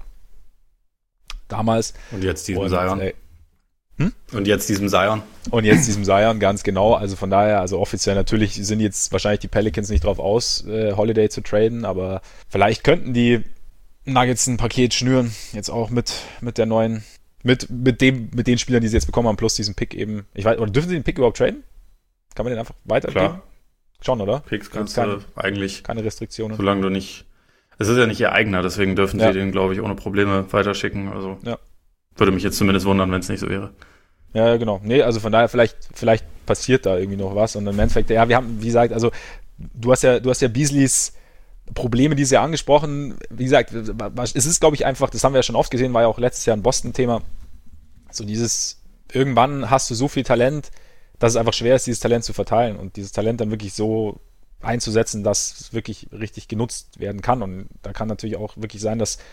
damals. Und jetzt diesem Zion. Und jetzt diesem Zion. Ganz genau. Also von daher, also offiziell natürlich sind jetzt wahrscheinlich die Pelicans nicht drauf aus, Holiday zu traden, aber vielleicht könnten die Nuggets ein Paket schnüren, jetzt auch mit der neuen, mit den Spielern, die sie jetzt bekommen haben, plus diesen Pick eben. Ich weiß, oder dürfen sie den Pick überhaupt traden? Kann man den einfach weitergeben? Klar. Schon, oder? Picks kannst du eigentlich, keine Restriktionen. Solange du nicht, es ist ja nicht ihr eigener, deswegen dürfen sie den, glaube ich, ohne Probleme weiterschicken. Also würde mich jetzt zumindest wundern, wenn es nicht so wäre. Ja, genau. Nee, also von daher, vielleicht passiert da irgendwie noch was. Und im Endeffekt, ja, wir haben, wie gesagt, also du hast ja Beasleys Probleme, die sie ja angesprochen. Wie gesagt, es ist, glaube ich, einfach, das haben wir ja schon oft gesehen, war ja auch letztes Jahr ein Boston-Thema. So irgendwann hast du so viel Talent, dass es einfach schwer ist, dieses Talent zu verteilen und dieses Talent dann wirklich so einzusetzen, dass es wirklich richtig genutzt werden kann. Und da kann natürlich auch wirklich sein, dass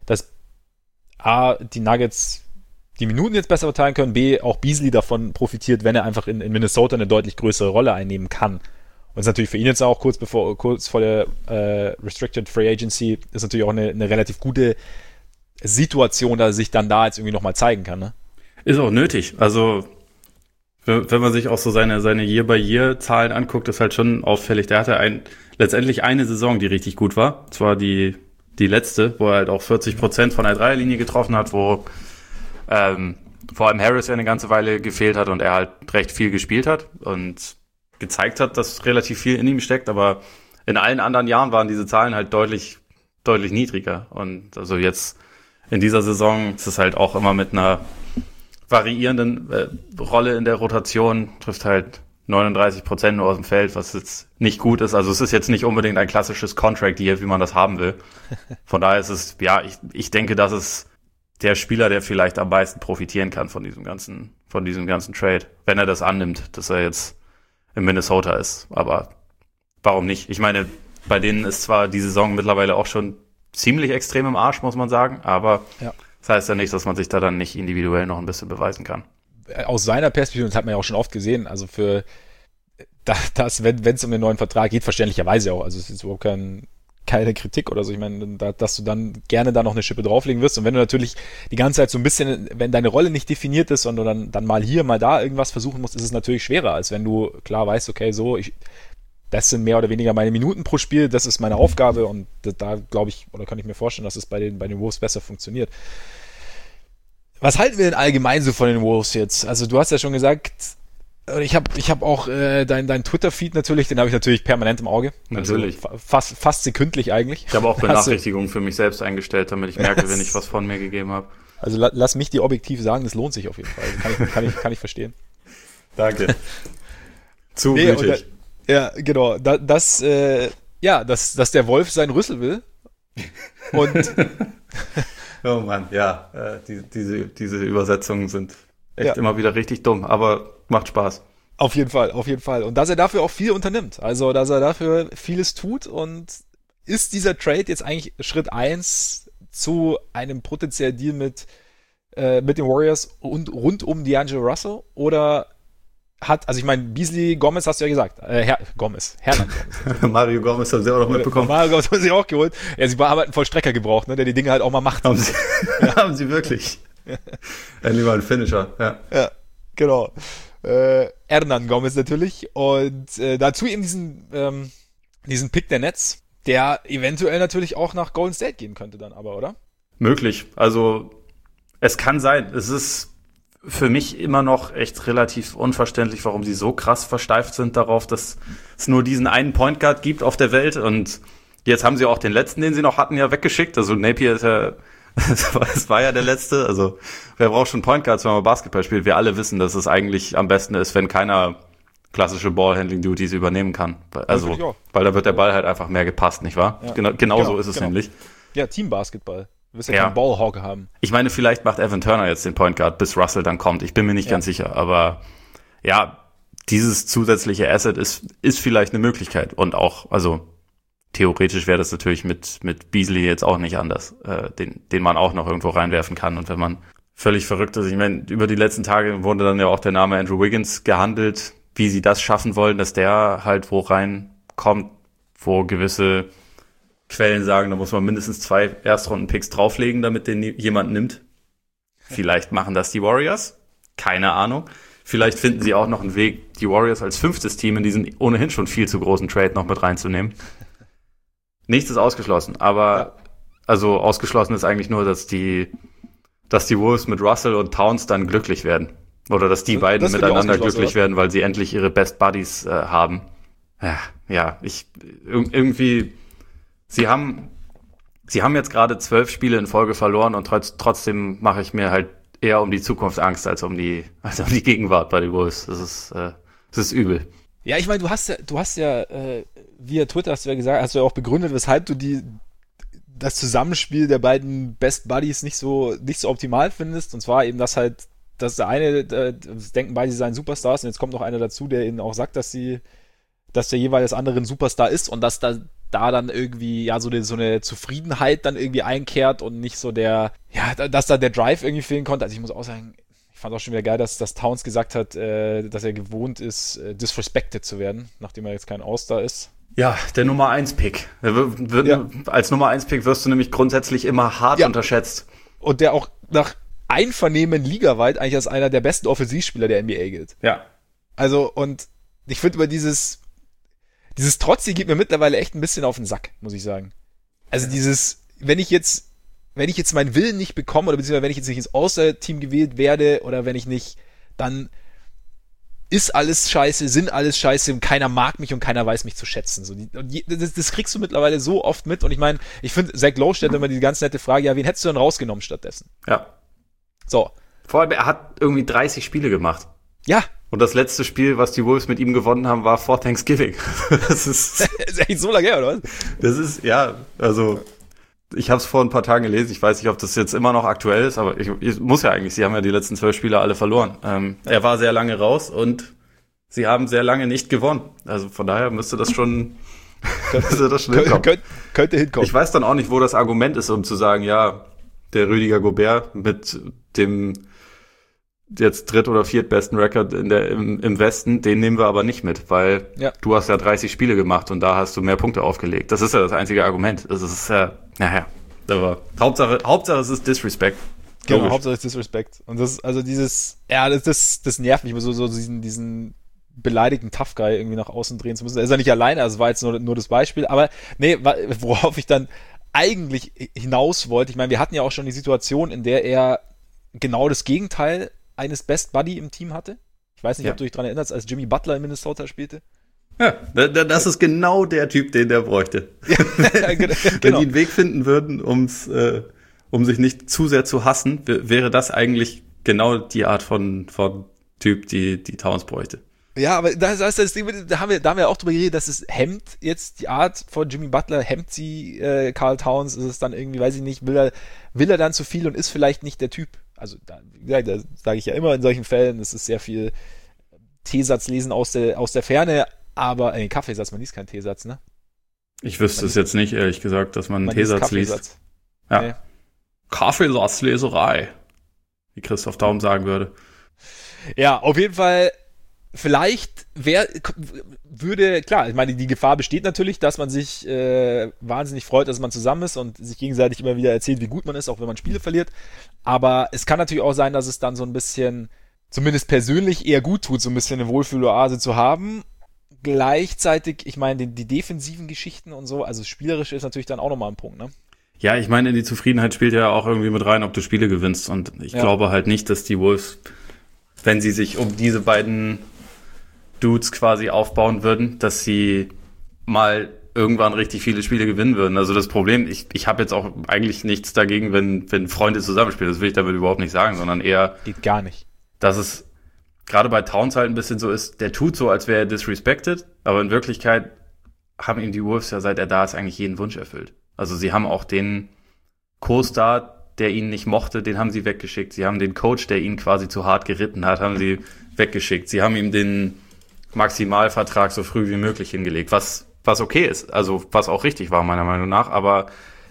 A, die Nuggets die Minuten jetzt besser verteilen können, B, auch Beasley davon profitiert, wenn er einfach in Minnesota eine deutlich größere Rolle einnehmen kann. Und ist natürlich für ihn jetzt auch kurz vor der Restricted Free Agency ist natürlich auch eine relativ gute Situation, dass er sich dann da jetzt irgendwie nochmal zeigen kann. Ne? Ist auch nötig. Also wenn man sich auch so seine Year-by-Year-Zahlen anguckt, ist halt schon auffällig. Der hatte letztendlich eine Saison, die richtig gut war. Zwar die letzte, wo er halt auch 40% von der Dreierlinie getroffen hat, wo vor allem Harris ja eine ganze Weile gefehlt hat und er halt recht viel gespielt hat und gezeigt hat, dass relativ viel in ihm steckt, aber in allen anderen Jahren waren diese Zahlen halt deutlich, deutlich niedriger. Und also jetzt in dieser Saison ist es halt auch immer mit einer variierenden Rolle in der Rotation, trifft halt 39% nur aus dem Feld, was jetzt nicht gut ist. Also es ist jetzt nicht unbedingt ein klassisches Contract Year, wie man das haben will. Von daher ist es, ja, ich denke, das ist der Spieler, der vielleicht am meisten profitieren kann von diesem ganzen Trade, wenn er das annimmt, dass er jetzt in Minnesota ist. Aber warum nicht? Ich meine, bei denen ist zwar die Saison mittlerweile auch schon ziemlich extrem im Arsch, muss man sagen, aber das heißt ja nicht, dass man sich da dann nicht individuell noch ein bisschen beweisen kann. Aus seiner Perspektive, das hat man ja auch schon oft gesehen, also für das, wenn es um den neuen Vertrag geht, verständlicherweise auch, also es ist überhaupt keine Kritik oder so, ich meine, dass du dann gerne da noch eine Schippe drauflegen wirst und wenn du natürlich die ganze Zeit so ein bisschen, wenn deine Rolle nicht definiert ist und du dann mal hier, mal da irgendwas versuchen musst, ist es natürlich schwerer, als wenn du klar weißt, okay, so, das sind mehr oder weniger meine Minuten pro Spiel, das ist meine Aufgabe und da glaube ich, oder kann ich mir vorstellen, dass es bei den Wolves besser funktioniert. Was halten wir denn allgemein so von den Wolves jetzt? Also du hast ja schon gesagt, Ich hab auch dein Twitter-Feed natürlich, den habe ich natürlich permanent im Auge. Natürlich. Also fast sekündlich eigentlich. Ich habe auch Benachrichtigungen für mich selbst eingestellt, damit ich merke, wenn ich was von mir gegeben habe. Also lass mich dir objektiv sagen, das lohnt sich auf jeden Fall. Also kann ich verstehen. Danke. Zu gütig. Ja, genau. Dass der Wolf seinen Rüssel will. Und oh Mann, ja. Diese Übersetzungen sind echt immer wieder richtig dumm, aber macht Spaß. Auf jeden Fall. Und dass er dafür auch viel unternimmt. Also, dass er dafür vieles tut. Und ist dieser Trade jetzt eigentlich Schritt 1 zu einem potenziellen Deal mit den Warriors und rund um D'Angelo Russell? Oder also ich meine, Beasley, Gomez hast du ja gesagt. Hernan Gomez. Mario Gomez haben sie auch noch mitbekommen. Mario Gomez haben sie auch geholt. Ja, sie haben halt einen Vollstrecker gebraucht, ne, der die Dinge halt auch mal macht. Haben sie wirklich. Endlich mal ein Finisher, ja. Genau. Hernan Gomez natürlich. Und dazu eben diesen Pick der Nets, der eventuell natürlich auch nach Golden State gehen könnte dann aber, oder? Möglich. Also es kann sein. Es ist für mich immer noch echt relativ unverständlich, warum sie so krass versteift sind darauf, dass es nur diesen einen Point Guard gibt auf der Welt. Und jetzt haben sie auch den letzten, den sie noch hatten, ja weggeschickt. Also Napier ist ja, es war ja der letzte. Also wer braucht schon Point Guards, wenn man Basketball spielt? Wir alle wissen, dass es eigentlich am besten ist, wenn keiner klassische Ballhandling-Duties übernehmen kann. Also, weil da wird der Ball halt einfach mehr gepasst, nicht wahr? Ja. Genau so ist es nämlich. Ja, Teambasketball. Du wirst ja keinen Ballhawk haben. Ich meine, vielleicht macht Evan Turner jetzt den Point Guard, bis Russell dann kommt. Ich bin mir nicht ganz sicher. Aber ja, dieses zusätzliche Asset ist vielleicht eine Möglichkeit. Und auch, also theoretisch wäre das natürlich mit Beasley jetzt auch nicht anders, den man auch noch irgendwo reinwerfen kann. Und wenn man völlig verrückt ist, ich meine, über die letzten Tage wurde dann ja auch der Name Andrew Wiggins gehandelt, wie sie das schaffen wollen, dass der halt wo reinkommt, wo gewisse Quellen sagen, da muss man mindestens 2 Erstrunden-Picks drauflegen, damit den jemand nimmt. Vielleicht machen das die Warriors. Keine Ahnung. Vielleicht finden sie auch noch einen Weg, die Warriors als 5. Team in diesen ohnehin schon viel zu großen Trade noch mit reinzunehmen. Nichts ist ausgeschlossen, aber also ausgeschlossen ist eigentlich nur, dass die Wolves mit Russell und Towns dann glücklich werden. Oder dass die beiden miteinander glücklich werden, weil sie endlich ihre Best Buddies haben. Irgendwie, sie haben jetzt gerade 12 Spiele in Folge verloren und trotzdem mache ich mir halt eher um die Zukunft Angst als um die Gegenwart bei den Wolves. Das ist übel. Ja, ich meine, du hast ja via Twitter hast du ja auch begründet, weshalb du das Zusammenspiel der beiden Best Buddies nicht so optimal findest. Und zwar eben, dass der eine, das denken beide, sie seien Superstars, und jetzt kommt noch einer dazu, der ihnen auch sagt, dass der jeweils andere ein Superstar ist und dass da dann irgendwie ja so eine Zufriedenheit dann irgendwie einkehrt und nicht so dass da der Drive irgendwie fehlen konnte. Also ich muss auch sagen, ich fand auch schon wieder geil, dass Towns gesagt hat, dass er gewohnt ist, disrespected zu werden, nachdem er jetzt kein All-Star ist. Ja, der Nummer 1 Pick. Als Nummer 1 Pick wirst du nämlich grundsätzlich immer hart unterschätzt. Und der auch nach Einvernehmen ligaweit eigentlich als einer der besten Offensivspieler der NBA gilt. Ja. Also, und ich finde über dieses Trotzige geht mir mittlerweile echt ein bisschen auf den Sack, muss ich sagen. Also wenn ich jetzt meinen Willen nicht bekomme, oder beziehungsweise wenn ich jetzt nicht ins All-Star-Team gewählt werde, oder wenn ich nicht, dann ist alles scheiße, sind alles scheiße und keiner mag mich und keiner weiß mich zu schätzen. Das kriegst du mittlerweile so oft mit, und ich meine, ich finde, Zach Lowe stellt immer die ganz nette Frage, ja, wen hättest du denn rausgenommen stattdessen? Ja. So. Vor allem, er hat irgendwie 30 Spiele gemacht. Ja. Und das letzte Spiel, was die Wolves mit ihm gewonnen haben, war vor Thanksgiving. Das ist echt so lange her, oder was? Das ist, ja, also ich habe es vor ein paar Tagen gelesen. Ich weiß nicht, ob das jetzt immer noch aktuell ist, aber ich muss ja eigentlich. Sie haben ja die letzten 12 Spiele alle verloren. Er war sehr lange raus und sie haben sehr lange nicht gewonnen. Also von daher müsste das schon hinkommen. Könnte hinkommen. Ich weiß dann auch nicht, wo das Argument ist, um zu sagen, ja, der Rüdiger Gobert mit dem jetzt dritt- oder viertbesten Rekord im Westen, den nehmen wir aber nicht mit, weil du hast ja 30 Spiele gemacht und da hast du mehr Punkte aufgelegt. Das ist ja das einzige Argument. Das ist aber Hauptsache es ist Disrespect. Genau, logisch. Hauptsache es ist Disrespect. Und das, also das nervt mich, so diesen beleidigten Tough Guy irgendwie nach außen drehen zu müssen. Er ist ja nicht alleine, also war jetzt nur das Beispiel, aber nee, worauf ich dann eigentlich hinaus wollte, ich meine, wir hatten ja auch schon die Situation, in der er genau das Gegenteil eines Best Buddy im Team hatte. weiß nicht, ob du dich daran erinnerst, als Jimmy Butler in Minnesota spielte. Ja, das ist genau der Typ, den der bräuchte. Wenn die einen Weg finden würden, um sich nicht zu sehr zu hassen, wäre das eigentlich genau die Art von Typ, die Towns bräuchte. Ja, aber das heißt, das Ding, da haben wir auch drüber geredet, dass es hemmt jetzt die Art von Jimmy Butler, hemmt sie Karl Towns, ist es dann irgendwie, weiß ich nicht, will er dann zu viel und ist vielleicht nicht der Typ. Also da sage ich ja immer in solchen Fällen, es ist sehr viel Teesatz lesen aus der Ferne, aber Kaffeesatz, man liest keinen Teesatz, ne? Ich wüsste es jetzt nicht, ehrlich gesagt, dass man einen Teesatz liest. Ja. Nee. Kaffeesatzleserei, wie Christoph Daum sagen würde. Ja, auf jeden Fall. Vielleicht klar, ich meine, die Gefahr besteht natürlich, dass man sich wahnsinnig freut, dass man zusammen ist und sich gegenseitig immer wieder erzählt, wie gut man ist, auch wenn man Spiele verliert. Aber es kann natürlich auch sein, dass es dann so ein bisschen, zumindest persönlich, eher gut tut, so ein bisschen eine Wohlfühloase zu haben. Gleichzeitig, ich meine, die defensiven Geschichten und so, also spielerisch ist natürlich dann auch nochmal ein Punkt, ne? Ja, ich meine, in die Zufriedenheit spielt ja auch irgendwie mit rein, ob du Spiele gewinnst. Und ich glaube halt nicht, dass die Wolves, wenn sie sich um diese beiden Dudes quasi aufbauen würden, dass sie mal irgendwann richtig viele Spiele gewinnen würden. Also das Problem, ich habe jetzt auch eigentlich nichts dagegen, wenn Freunde zusammenspielen. Das will ich damit überhaupt nicht sagen, sondern eher... Geht gar nicht. Dass es gerade bei Towns halt ein bisschen so ist, der tut so, als wäre er disrespected, aber in Wirklichkeit haben ihm die Wolves ja, seit er da ist, eigentlich jeden Wunsch erfüllt. Also sie haben auch den Co-Star, der ihn nicht mochte, den haben sie weggeschickt. Sie haben den Coach, der ihn quasi zu hart geritten hat, haben sie weggeschickt. Sie haben ihm den Maximalvertrag so früh wie möglich hingelegt, was okay ist, also was auch richtig war, meiner Meinung nach, aber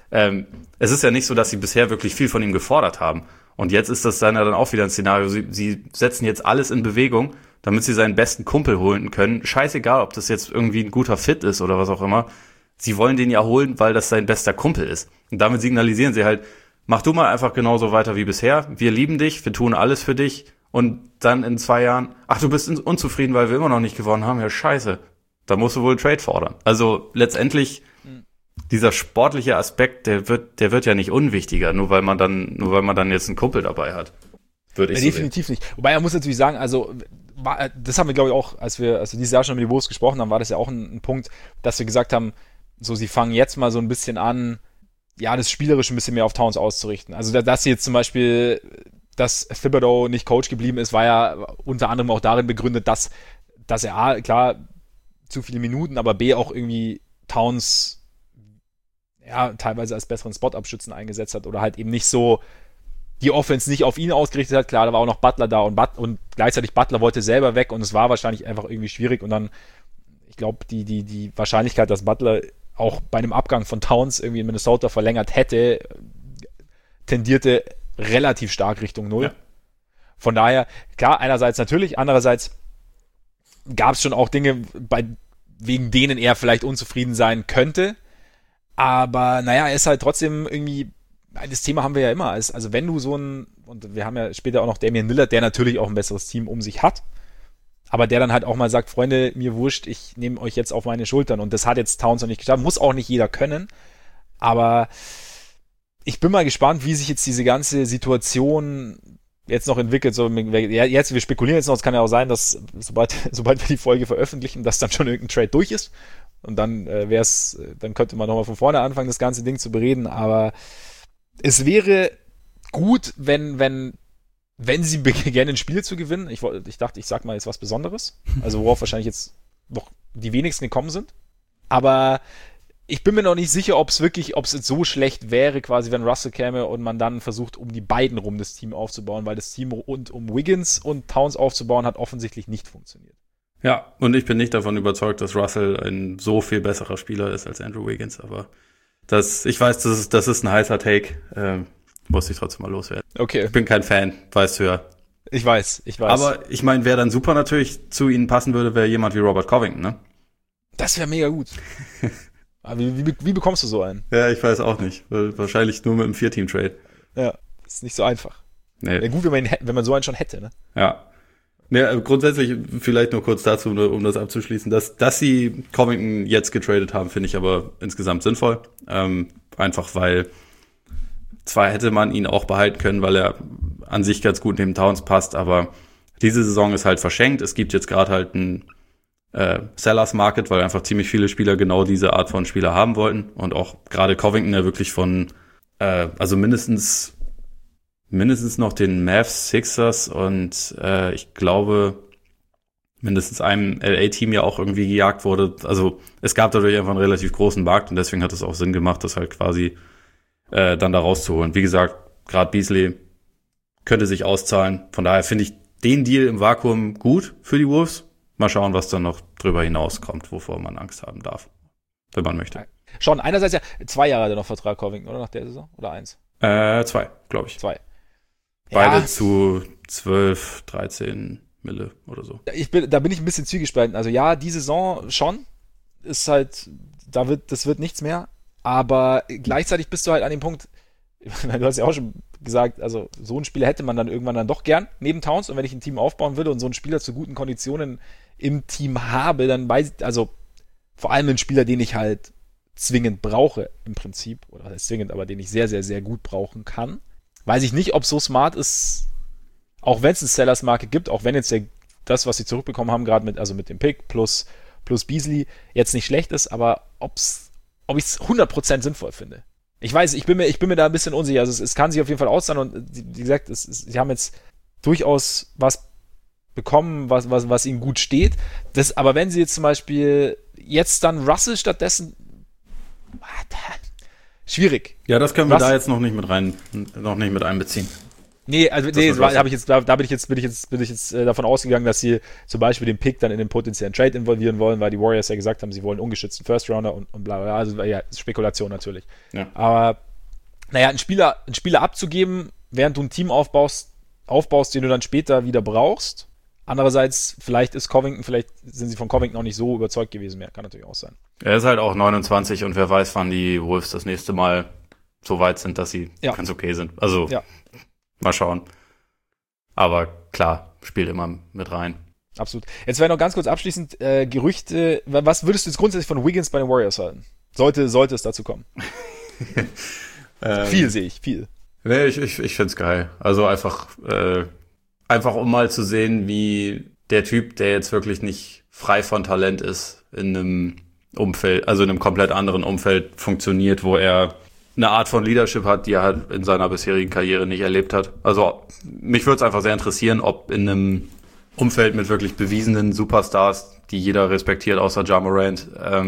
es ist ja nicht so, dass sie bisher wirklich viel von ihm gefordert haben. Und jetzt ist das dann ja dann auch wieder ein Szenario, sie setzen jetzt alles in Bewegung, damit sie seinen besten Kumpel holen können. Scheißegal, ob das jetzt irgendwie ein guter Fit ist oder was auch immer. Sie wollen den ja holen, weil das sein bester Kumpel ist. Und damit signalisieren sie halt, mach du mal einfach genauso weiter wie bisher. Wir lieben dich, wir tun alles für dich. Und dann in 2 Jahren, ach, du bist unzufrieden, weil wir immer noch nicht gewonnen haben. Ja, scheiße. Da musst du wohl Trade fordern. Also letztendlich, dieser sportliche Aspekt, der wird ja nicht unwichtiger, nur weil man dann jetzt einen Kumpel dabei hat. Würde ich so definitiv nicht. Wobei man muss natürlich sagen, also das haben wir, glaube ich, auch, als wir dieses Jahr schon mit den Wolves gesprochen haben, war das ja auch ein Punkt, dass wir gesagt haben, so, sie fangen jetzt mal so ein bisschen an, ja, das Spielerisch ein bisschen mehr auf Towns auszurichten. Also, dass sie jetzt zum Beispiel, dass Thibodeau nicht Coach geblieben ist, war ja unter anderem auch darin begründet, dass er A, klar, zu viele Minuten, aber B, auch irgendwie Towns ja, teilweise als besseren Spot-Abschützen eingesetzt hat oder halt eben nicht so die Offense nicht auf ihn ausgerichtet hat. Klar, da war auch noch Butler da und gleichzeitig Butler wollte selber weg und es war wahrscheinlich einfach irgendwie schwierig und dann, ich glaube, die Wahrscheinlichkeit, dass Butler auch bei einem Abgang von Towns irgendwie in Minnesota verlängert hätte, tendierte relativ stark Richtung 0. Ja. Von daher, klar, einerseits natürlich, andererseits gab es schon auch Dinge, wegen denen er vielleicht unzufrieden sein könnte. Aber naja, er ist halt trotzdem irgendwie, das Thema haben wir ja immer, also wenn du so und wir haben ja später auch noch Damian Lillard, der natürlich auch ein besseres Team um sich hat, aber der dann halt auch mal sagt, Freunde, mir wurscht, ich nehme euch jetzt auf meine Schultern und das hat jetzt Towns noch nicht geschafft, muss auch nicht jeder können, aber ich bin mal gespannt, wie sich jetzt diese ganze Situation jetzt noch entwickelt. So, wir spekulieren jetzt noch, es kann ja auch sein, dass sobald wir die Folge veröffentlichen, dass dann schon irgendein Trade durch ist und dann dann könnte man nochmal von vorne anfangen, das ganze Ding zu bereden, aber es wäre gut, wenn sie beginnen, ein Spiel zu gewinnen. Ich dachte, ich sag mal jetzt was Besonderes, also worauf wahrscheinlich jetzt noch die wenigsten gekommen sind, aber ich bin mir noch nicht sicher, ob es jetzt so schlecht wäre, quasi, wenn Russell käme und man dann versucht, um die beiden rum das Team aufzubauen, weil das Team rund um Wiggins und Towns aufzubauen, hat offensichtlich nicht funktioniert. Ja, und ich bin nicht davon überzeugt, dass Russell ein so viel besserer Spieler ist als Andrew Wiggins, aber ich weiß, das ist ein heißer Take, muss ich trotzdem mal loswerden. Okay. Ich bin kein Fan, weißt du ja. Ich weiß. Aber ich meine, wer dann super natürlich zu ihnen passen würde, wäre jemand wie Robert Covington, ne? Das wäre mega gut. Aber wie bekommst du so einen? Ja, ich weiß auch nicht. Wahrscheinlich nur mit einem 4-Team-Trade. Ja, ist nicht so einfach. Nee. Wäre gut, wenn man so einen schon hätte, ne? Ja. Ja, grundsätzlich vielleicht nur kurz dazu, um das abzuschließen, dass sie Covington jetzt getradet haben, finde ich aber insgesamt sinnvoll. Einfach weil zwar hätte man ihn auch behalten können, weil er an sich ganz gut neben Towns passt, aber diese Saison ist halt verschenkt. Es gibt jetzt gerade halt ein Sellers Market, weil einfach ziemlich viele Spieler genau diese Art von Spieler haben wollten. Und auch gerade Covington, der wirklich von also mindestens noch den Mavs, Sixers und ich glaube mindestens einem LA-Team ja auch irgendwie gejagt wurde. Also es gab dadurch einfach einen relativ großen Markt und deswegen hat es auch Sinn gemacht, das halt quasi dann da rauszuholen. Wie gesagt, gerade Beasley könnte sich auszahlen. Von daher finde ich den Deal im Vakuum gut für die Wolves. Mal schauen, was dann noch drüber hinauskommt, wovor man Angst haben darf, wenn man möchte. Schon, einerseits ja, 2 Jahre hat er noch Vertrag, Covington, oder nach der Saison? Oder 1? 2, glaube ich. 2. Beide zu 12, 13 Mille oder so. Da bin ich ein bisschen zwiegespalten. Also ja, die Saison schon. Ist halt, das wird nichts mehr. Aber gleichzeitig bist du halt an dem Punkt, du hast ja auch schon gesagt, also so einen Spieler hätte man dann irgendwann dann doch gern neben Towns. Und wenn ich ein Team aufbauen würde und so einen Spieler zu guten Konditionen im Team habe, dann weiß ich, also vor allem einen Spieler, den ich halt zwingend brauche im Prinzip, oder heißt zwingend, aber den ich sehr, sehr, sehr gut brauchen kann, weiß ich nicht, ob so smart ist, auch wenn es eine Sellers-Marke gibt, auch wenn jetzt das, was sie zurückbekommen haben, gerade mit dem Pick plus Beasley, jetzt nicht schlecht ist, aber ob ich es 100% sinnvoll finde. Ich weiß, ich bin mir da ein bisschen unsicher. Also es kann sich auf jeden Fall auszahlen und wie gesagt, sie haben jetzt durchaus was bekommen, was ihnen gut steht. Aber wenn sie jetzt zum Beispiel jetzt dann Russell stattdessen schwierig. Ja, das können wir da jetzt noch nicht mit einbeziehen. Nee, also bin ich jetzt davon ausgegangen, dass sie zum Beispiel den Pick dann in den potenziellen Trade involvieren wollen, weil die Warriors ja gesagt haben, sie wollen ungeschützten First Rounder und bla bla. Also ja, Spekulation natürlich. Ja. Aber naja, einen Spieler abzugeben, während du ein Team aufbaust, den du dann später wieder brauchst. Andererseits, vielleicht sind sie von Covington noch nicht so überzeugt gewesen mehr. Kann natürlich auch sein. Er ist halt auch 29 und wer weiß, wann die Wolves das nächste Mal so weit sind, dass sie ganz okay sind. Also mal schauen. Aber klar, spielt immer mit rein. Absolut. Jetzt wäre noch ganz kurz abschließend Gerüchte. Was würdest du jetzt grundsätzlich von Wiggins bei den Warriors halten? Sollte es dazu kommen? Viel sehe ich, viel. Nee, ich finde es geil. Also einfach um mal zu sehen, wie der Typ, der jetzt wirklich nicht frei von Talent ist, in einem Umfeld, also in einem komplett anderen Umfeld funktioniert, wo er eine Art von Leadership hat, die er halt in seiner bisherigen Karriere nicht erlebt hat. Also mich würde es einfach sehr interessieren, ob in einem Umfeld mit wirklich bewiesenen Superstars, die jeder respektiert, außer Ja Morant,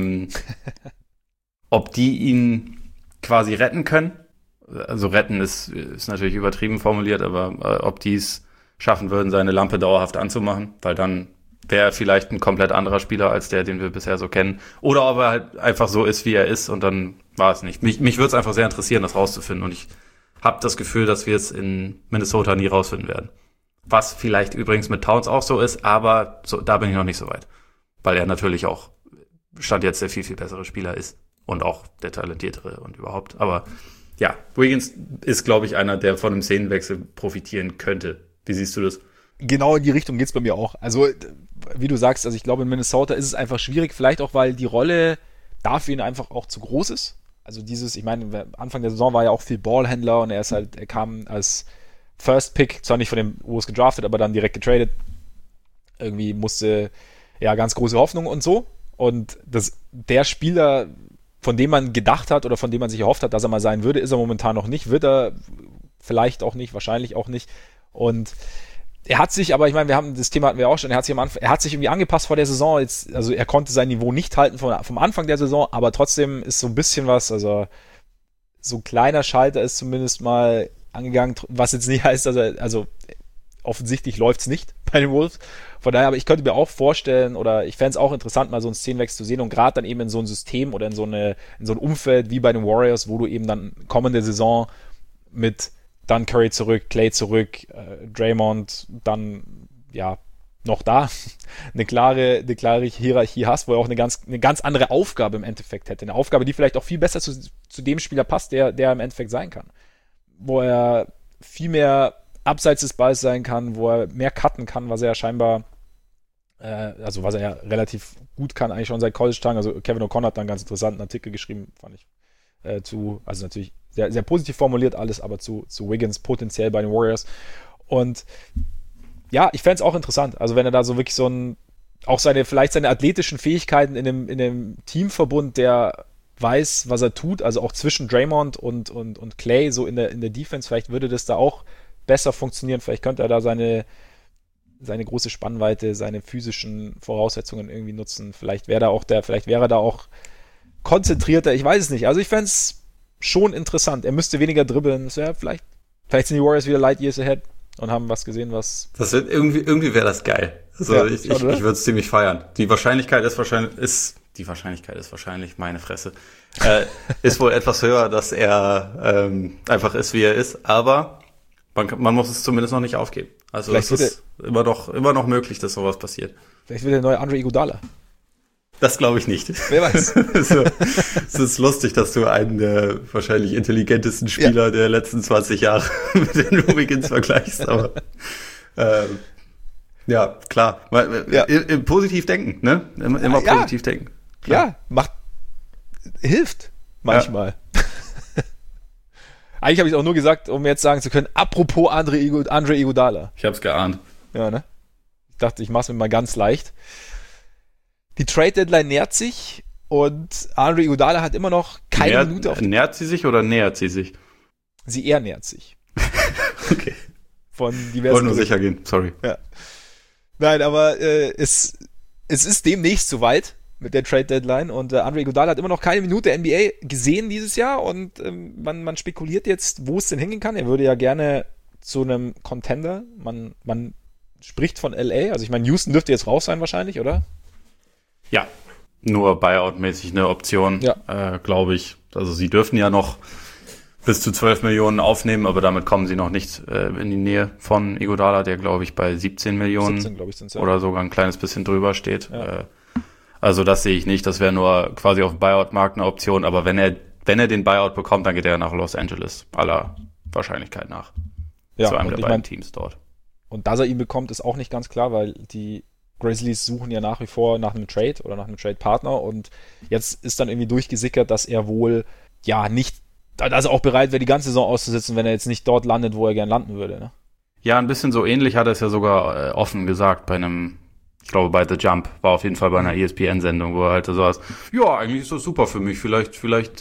ob die ihn quasi retten können. Also retten ist natürlich übertrieben formuliert, aber ob die es schaffen würden, seine Lampe dauerhaft anzumachen, weil dann wäre er vielleicht ein komplett anderer Spieler als der, den wir bisher so kennen. Oder ob er halt einfach so ist, wie er ist und dann war es nicht. Mich würde es einfach sehr interessieren, das rauszufinden und ich habe das Gefühl, dass wir es in Minnesota nie rausfinden werden. Was vielleicht übrigens mit Towns auch so ist, aber da bin ich noch nicht so weit. Weil er natürlich auch Stand jetzt der viel, viel bessere Spieler ist und auch der talentiertere und überhaupt. Aber ja, Wiggins ist, glaube ich, einer, der von einem Szenenwechsel profitieren könnte. Wie siehst du das? Genau in die Richtung geht's bei mir auch. Also, wie du sagst, also ich glaube, in Minnesota ist es einfach schwierig, vielleicht auch, weil die Rolle da für ihn einfach auch zu groß ist. Also ich meine, Anfang der Saison war ja auch viel Ballhändler und er kam als First Pick, zwar nicht von den Wolves gedraftet, aber dann direkt getradet. Irgendwie musste, ganz große Hoffnung und so. Und der Spieler, von dem man gedacht hat oder von dem man sich erhofft hat, dass er mal sein würde, ist er momentan noch nicht. Wird er vielleicht auch nicht, wahrscheinlich auch nicht. Und er hat sich, aber ich meine, das Thema hatten wir auch schon, er hat sich irgendwie angepasst vor der Saison, also er konnte sein Niveau nicht halten vom Anfang der Saison, aber trotzdem ist so ein bisschen was, also so ein kleiner Schalter ist zumindest mal angegangen, was jetzt nicht heißt, also offensichtlich läuft's nicht bei den Wolves, von daher, aber ich könnte mir auch vorstellen, oder ich fände es auch interessant, mal so einen Szenenwechsel zu sehen und gerade dann eben in so ein System oder in so ein Umfeld wie bei den Warriors, wo du eben dann kommende Saison mit dann Curry zurück, Clay zurück, Draymond dann, noch da, eine klare Hierarchie hast, wo er auch eine ganz andere Aufgabe im Endeffekt hätte. Eine Aufgabe, die vielleicht auch viel besser zu dem Spieler passt, der im Endeffekt sein kann. Wo er viel abseits des Balls sein kann, wo er mehr cutten kann, was er ja scheinbar, was er ja relativ gut kann, eigentlich schon seit College-Tagen. Also Kevin O'Connor hat da einen ganz interessanten Artikel geschrieben, fand ich, also natürlich sehr, sehr positiv formuliert alles, aber zu Wiggins potenziell bei den Warriors. Und ja, ich fände es auch interessant. Also wenn er da so wirklich auch vielleicht seine athletischen Fähigkeiten in dem Teamverbund, der weiß, was er tut, also auch zwischen Draymond und Clay, so in der Defense, vielleicht würde das da auch besser funktionieren. Vielleicht könnte er da seine große Spannweite, seine physischen Voraussetzungen irgendwie nutzen. Vielleicht wäre er da auch konzentrierter, ich weiß es nicht. Also ich fände es schon interessant. Er müsste weniger dribbeln. Vielleicht sind die Warriors wieder Light Years ahead und haben was gesehen, was... Das wird irgendwie wäre das geil. Also ja, ich würde es ziemlich feiern. Die Wahrscheinlichkeit ist wahrscheinlich, meine Fresse, ist wohl etwas höher, dass er einfach ist, wie er ist, aber man muss es zumindest noch nicht aufgeben. Also es ist immer noch möglich, dass sowas passiert. Vielleicht wird der neue Andre Iguodala. Das glaube ich nicht. Wer weiß. Es ist lustig, dass du einen der wahrscheinlich intelligentesten Spieler der letzten 20 Jahre mit den Hurricanes vergleichst, aber ja, klar. Positiv denken, ne? Immer positiv denken. Klar. Ja, hilft manchmal. Ja. Eigentlich habe ich es auch nur gesagt, um jetzt sagen zu können, apropos Andre Iguodala. Ich habe es geahnt. Ja, ne? Ich dachte, ich mache es mir mal ganz leicht. Die Trade-Deadline nähert sich und Andre Iguodala hat immer noch keine Minute auf... Nähert sie sich oder nähert sie sich? Sie eher nähert sich. Okay. Von diversen... Ich wollte nur sicher gehen, sorry. Ja. Nein, aber es ist demnächst soweit mit der Trade-Deadline und Andre Iguodala hat immer noch keine Minute NBA gesehen dieses Jahr und man spekuliert jetzt, wo es denn hingehen kann. Er würde ja gerne zu einem Contender. Man spricht von LA, also ich meine, Houston dürfte jetzt raus sein wahrscheinlich, oder? Ja, nur Buyout-mäßig eine Option, glaube ich. Also sie dürfen ja noch bis zu 12 Millionen aufnehmen, aber damit kommen sie noch nicht in die Nähe von Iguodala, der, glaube ich, bei 17 Millionen 17, glaub ich, sind's, ja. Oder sogar ein kleines bisschen drüber steht. Ja. Also das sehe ich nicht. Das wäre nur quasi auf dem Buyout-Markt eine Option. Aber wenn er den Buyout bekommt, dann geht er nach Los Angeles, aller Wahrscheinlichkeit nach. Ja, zu einem der beiden Teams dort. Und dass er ihn bekommt, ist auch nicht ganz klar, weil die Grizzlies suchen ja nach wie vor nach einem Trade oder nach einem Trade-Partner und jetzt ist dann irgendwie durchgesickert, dass er wohl nicht, dass er auch bereit wäre, die ganze Saison auszusitzen, wenn er jetzt nicht dort landet, wo er gern landen würde. Ne? Ja, ein bisschen so ähnlich hat er es ja sogar offen gesagt ich glaube bei The Jump, war auf jeden Fall bei einer ESPN-Sendung, wo er halt so saß, ja, eigentlich ist das super für mich, vielleicht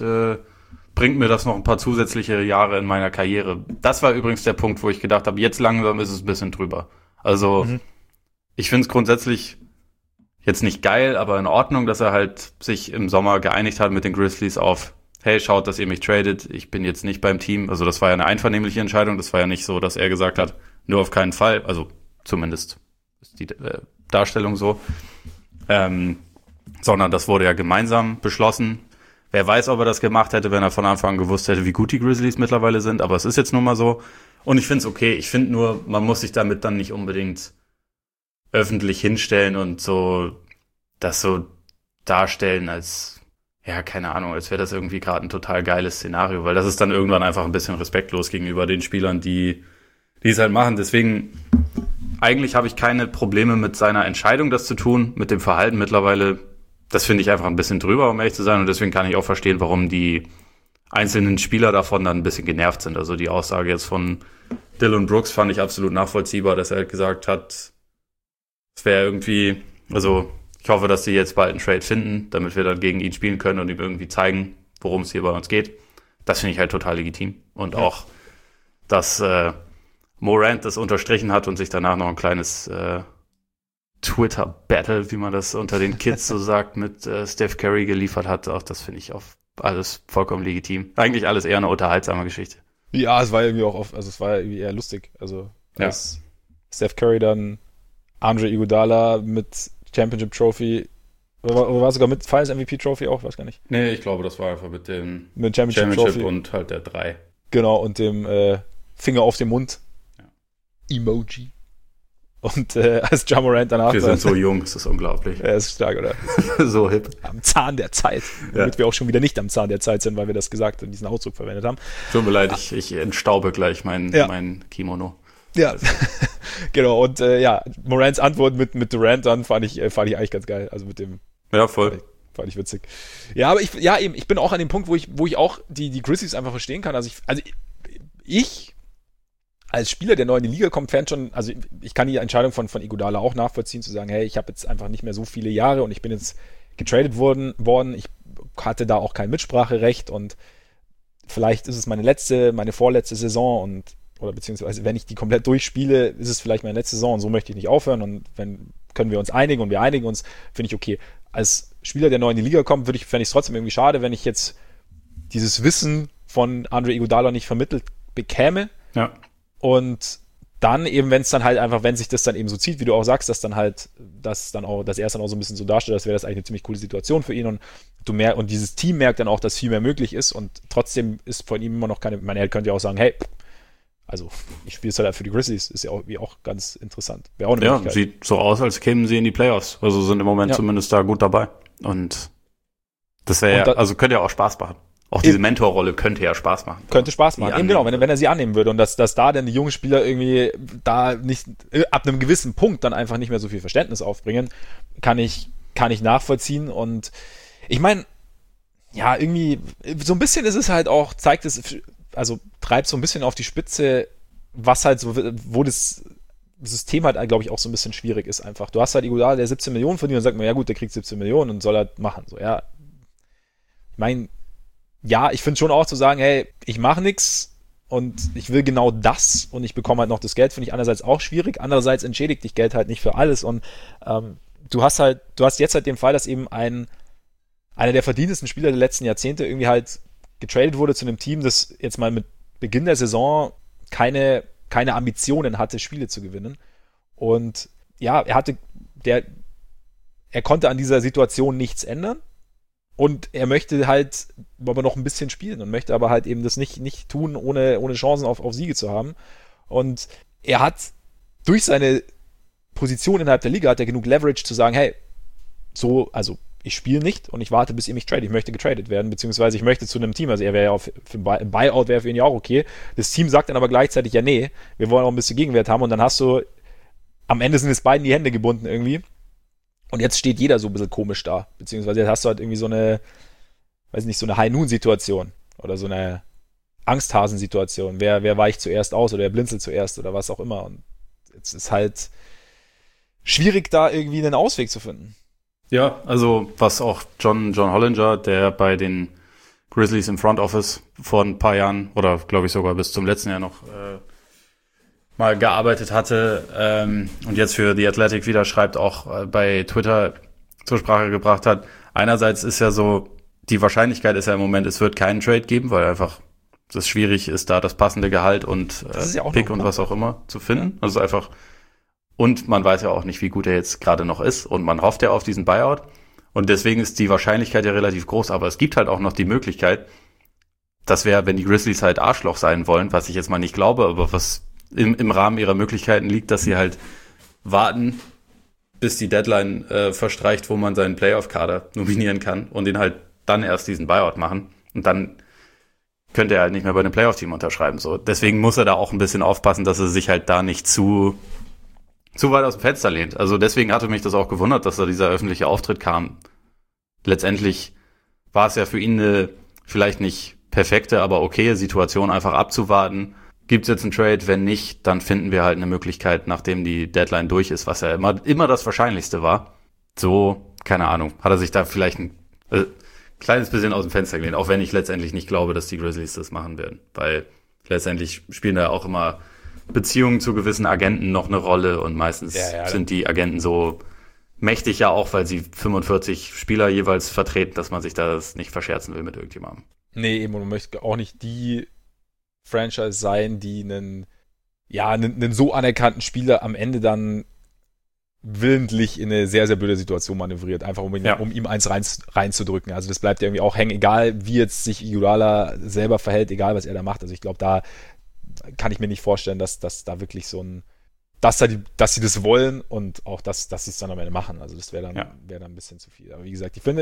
bringt mir das noch ein paar zusätzliche Jahre in meiner Karriere. Das war übrigens der Punkt, wo ich gedacht habe, jetzt langsam ist es ein bisschen drüber. Also ich finde es grundsätzlich jetzt nicht geil, aber in Ordnung, dass er halt sich im Sommer geeinigt hat mit den Grizzlies auf, hey, schaut, dass ihr mich tradet, ich bin jetzt nicht beim Team. Also das war ja eine einvernehmliche Entscheidung, das war ja nicht so, dass er gesagt hat, nur auf keinen Fall, also zumindest ist die Darstellung so, sondern das wurde ja gemeinsam beschlossen. Wer weiß, ob er das gemacht hätte, wenn er von Anfang an gewusst hätte, wie gut die Grizzlies mittlerweile sind, aber es ist jetzt nun mal so. Und ich finde es okay, ich finde nur, man muss sich damit dann nicht unbedingt öffentlich hinstellen und so das so darstellen als, ja, keine Ahnung, als wäre das irgendwie gerade ein total geiles Szenario, weil das ist dann irgendwann einfach ein bisschen respektlos gegenüber den Spielern, die es halt machen. Deswegen, eigentlich habe ich keine Probleme mit seiner Entscheidung, das zu tun, mit dem Verhalten mittlerweile. Das finde ich einfach ein bisschen drüber, um ehrlich zu sein. Und deswegen kann ich auch verstehen, warum die einzelnen Spieler davon dann ein bisschen genervt sind. Also die Aussage jetzt von Dillon Brooks fand ich absolut nachvollziehbar, dass er halt gesagt hat, es wäre irgendwie, also ich hoffe, dass sie jetzt bald einen Trade finden, damit wir dann gegen ihn spielen können und ihm irgendwie zeigen, worum es hier bei uns geht. Das finde ich halt total legitim. Und auch, dass Morant das unterstrichen hat und sich danach noch ein kleines Twitter-Battle, wie man das unter den Kids so sagt, mit Steph Curry geliefert hat. Auch das finde ich alles vollkommen legitim. Eigentlich alles eher eine unterhaltsame Geschichte. Ja, es war irgendwie es war irgendwie eher lustig. Also, als Steph Curry dann Andre Iguodala mit Championship Trophy, oder war sogar mit Finals MVP Trophy auch, weiß gar nicht. Nee, ich glaube, das war einfach mit dem Championship Trophy und halt der 3. Genau, und dem Finger auf dem Mund Emoji. Und als Ja Morant danach... Wir sind so jung, es ist unglaublich. Er ist stark, oder? So hip. Am Zahn der Zeit. Damit wir auch schon wieder nicht am Zahn der Zeit sind, weil wir das gesagt und diesen Ausdruck verwendet haben. Tut mir leid, ich entstaube gleich mein Kimono. Ja, genau. Und Morants Antwort mit Durant dann fand ich eigentlich ganz geil. Also mit dem... Ja, voll. Fand ich witzig. Ja, aber ich bin auch an dem Punkt, wo ich auch die Grizzlies einfach verstehen kann. Also als Spieler, der neu in die Liga kommt, also ich kann die Entscheidung von Iguodala auch nachvollziehen, zu sagen, hey, ich habe jetzt einfach nicht mehr so viele Jahre und ich bin jetzt getradet worden, ich hatte da auch kein Mitspracherecht und vielleicht ist es meine vorletzte Saison oder beziehungsweise wenn ich die komplett durchspiele, ist es vielleicht meine letzte Saison und so möchte ich nicht aufhören und können wir uns einigen und wir einigen uns, finde ich okay. Als Spieler, der neu in die Liga kommt, fände ich es trotzdem irgendwie schade, wenn ich jetzt dieses Wissen von Andre Iguodala nicht vermittelt bekäme. Ja. Und dann eben, wenn sich das dann eben so zieht, wie du auch sagst, dass er es dann auch so ein bisschen so darstellt, das wäre das eigentlich eine ziemlich coole Situation für ihn und dieses Team merkt dann auch, dass viel mehr möglich ist und trotzdem ist von ihm immer noch keine, er könnte ja auch sagen, hey, also ich spiele es halt für die Grizzlies, ist ja auch ganz interessant. Wäre auch eine Möglichkeit. Sieht so aus, als kämen sie in die Playoffs, also sind im Moment zumindest da gut dabei und das wäre also könnte ja auch Spaß machen. Auch diese Mentorrolle könnte ja Spaß machen. Könnte Spaß machen, eben genau, wenn er sie annehmen würde und dass da dann die jungen Spieler irgendwie da nicht, ab einem gewissen Punkt dann einfach nicht mehr so viel Verständnis aufbringen, kann ich nachvollziehen und ich meine, ja, irgendwie, so ein bisschen ist es halt auch, treibt so ein bisschen auf die Spitze, was halt so, wo das System halt, glaube ich, auch so ein bisschen schwierig ist einfach. Du hast halt Iguodala, der 17 Millionen verdient und sagt man, ja gut, der kriegt 17 Millionen und soll halt machen, so, ja. Ich meine, ja, ich finde schon auch zu sagen, hey, ich mache nichts und ich will genau das und ich bekomme halt noch das Geld, finde ich einerseits auch schwierig, andererseits entschädigt dich Geld halt nicht für alles und du hast jetzt halt den Fall, dass eben einer der verdientesten Spieler der letzten Jahrzehnte irgendwie halt getradet wurde zu einem Team, das jetzt mal mit Beginn der Saison keine Ambitionen hatte, Spiele zu gewinnen und ja, er konnte an dieser Situation nichts ändern. Und er möchte halt aber noch ein bisschen spielen und möchte aber halt eben das nicht tun, ohne Chancen auf Siege zu haben. Und er hat durch seine Position innerhalb der Liga hat er genug Leverage zu sagen, hey, also ich spiele nicht und ich warte, bis ihr mich tradet. Ich möchte getradet werden, beziehungsweise ich möchte zu einem Team. Also er wäre ja ein Buyout wäre für ihn ja auch okay. Das Team sagt dann aber gleichzeitig, ja nee, wir wollen auch ein bisschen Gegenwert haben und dann hast du, am Ende sind es beiden die Hände gebunden irgendwie. Und jetzt steht jeder so ein bisschen komisch da. Beziehungsweise jetzt hast du halt irgendwie so eine High-Noon-Situation oder so eine Angsthasen-Situation. Wer weicht zuerst aus oder wer blinzelt zuerst oder was auch immer. Und jetzt ist halt schwierig, da irgendwie einen Ausweg zu finden. Ja, also was auch John Hollinger, der bei den Grizzlies im Front Office vor ein paar Jahren oder glaube ich sogar bis zum letzten Jahr noch mal gearbeitet hatte und jetzt für The Athletic wieder schreibt, auch bei Twitter zur Sprache gebracht hat. Einerseits ist ja so, die Wahrscheinlichkeit ist ja im Moment, es wird keinen Trade geben, weil einfach das schwierig ist, da das passende Gehalt und Pick und was auch immer zu finden. Ja. Also einfach, und man weiß ja auch nicht, wie gut er jetzt gerade noch ist und man hofft ja auf diesen Buyout und deswegen ist die Wahrscheinlichkeit ja relativ groß, aber es gibt halt auch noch die Möglichkeit, das wäre, wenn die Grizzlies halt Arschloch sein wollen, was ich jetzt mal nicht glaube, aber was im Rahmen ihrer Möglichkeiten liegt, dass sie halt warten, bis die Deadline verstreicht, wo man seinen Playoff-Kader nominieren kann und den halt dann erst diesen Buyout machen und dann könnte er halt nicht mehr bei dem Playoff-Team unterschreiben. So, deswegen muss er da auch ein bisschen aufpassen, dass er sich halt da nicht zu weit aus dem Fenster lehnt. Also deswegen hatte mich das auch gewundert, dass da dieser öffentliche Auftritt kam. Letztendlich war es ja für ihn eine vielleicht nicht perfekte, aber okaye Situation, einfach abzuwarten. Gibt es jetzt einen Trade? Wenn nicht, dann finden wir halt eine Möglichkeit, nachdem die Deadline durch ist, was ja immer das Wahrscheinlichste war. So, keine Ahnung, hat er sich da vielleicht ein kleines bisschen aus dem Fenster gelehnt, auch wenn ich letztendlich nicht glaube, dass die Grizzlies das machen werden. Weil letztendlich spielen da auch immer Beziehungen zu gewissen Agenten noch eine Rolle und meistens sind die Agenten so mächtig ja auch, weil sie 45 Spieler jeweils vertreten, dass man sich das nicht verscherzen will mit irgendjemandem. Nee, eben, man möchte auch nicht die Franchise sein, die einen so anerkannten Spieler am Ende dann willentlich in eine sehr, sehr blöde Situation manövriert, einfach um ihm eins reinzudrücken. Also das bleibt ja irgendwie auch hängen, egal wie jetzt sich Iguodala selber verhält, egal was er da macht. Also ich glaube, da kann ich mir nicht vorstellen, dass da wirklich so ein, dass sie das wollen und auch, dass sie es dann am Ende machen. Also das wäre dann ein bisschen zu viel. Aber wie gesagt, ich finde,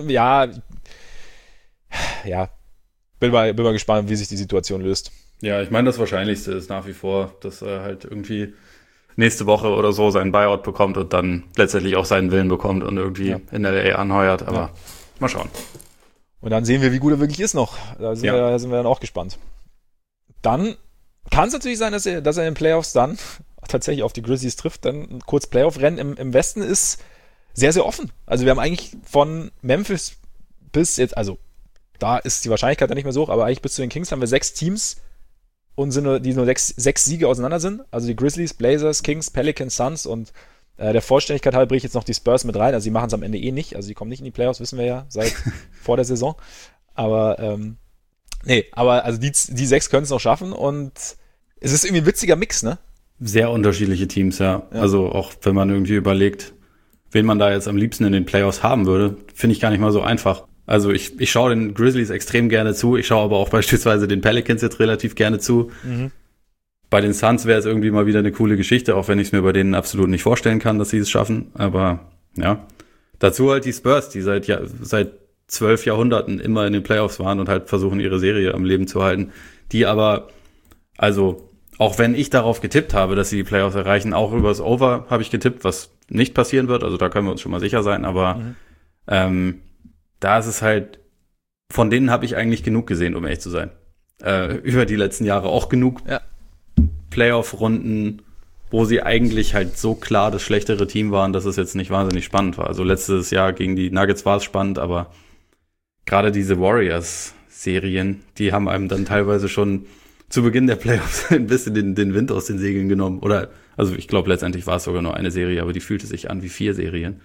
bin mal gespannt, wie sich die Situation löst. Ja, ich meine, das Wahrscheinlichste ist nach wie vor, dass er halt irgendwie nächste Woche oder so seinen Buyout bekommt und dann letztendlich auch seinen Willen bekommt und irgendwie in LA anheuert. Aber mal schauen. Und dann sehen wir, wie gut er wirklich ist noch. Da sind wir dann auch gespannt. Dann kann es natürlich sein, dass er in den Playoffs dann tatsächlich auf die Grizzlies trifft. Dann ein kurz Playoff-Rennen im Westen ist sehr, sehr offen. Also wir haben eigentlich von Memphis bis jetzt, also da ist die Wahrscheinlichkeit dann nicht mehr so hoch, aber eigentlich bis zu den Kings haben wir 6 Teams und die nur 6 Siege auseinander sind. Also die Grizzlies, Blazers, Kings, Pelicans, Suns und der Vollständigkeit halber bringe ich jetzt noch die Spurs mit rein. Also die machen es am Ende nicht. Also die kommen nicht in die Playoffs, wissen wir ja, seit vor der Saison. Aber also die 6 können es noch schaffen und es ist irgendwie ein witziger Mix, ne? Sehr unterschiedliche Teams, ja. Also auch wenn man irgendwie überlegt, wen man da jetzt am liebsten in den Playoffs haben würde, finde ich gar nicht mal so einfach. Also ich schaue den Grizzlies extrem gerne zu, ich schaue aber auch beispielsweise den Pelicans jetzt relativ gerne zu. Mhm. Bei den Suns wäre es irgendwie mal wieder eine coole Geschichte, auch wenn ich es mir bei denen absolut nicht vorstellen kann, dass sie es schaffen. Aber ja, dazu halt die Spurs, die seit 12 Jahrhunderten immer in den Playoffs waren und halt versuchen, ihre Serie am Leben zu halten. Die aber, also auch wenn ich darauf getippt habe, dass sie die Playoffs erreichen, auch übers Over habe ich getippt, was nicht passieren wird. Also da können wir uns schon mal sicher sein. Aber da ist es halt, von denen habe ich eigentlich genug gesehen, um ehrlich zu sein. Über die letzten Jahre auch genug Playoff-Runden, wo sie eigentlich halt so klar das schlechtere Team waren, dass es jetzt nicht wahnsinnig spannend war. Also letztes Jahr gegen die Nuggets war es spannend, aber gerade diese Warriors-Serien, die haben einem dann teilweise schon zu Beginn der Playoffs ein bisschen den Wind aus den Segeln genommen. Oder, also ich glaube, letztendlich war es sogar nur eine Serie, aber die fühlte sich an wie 4 Serien.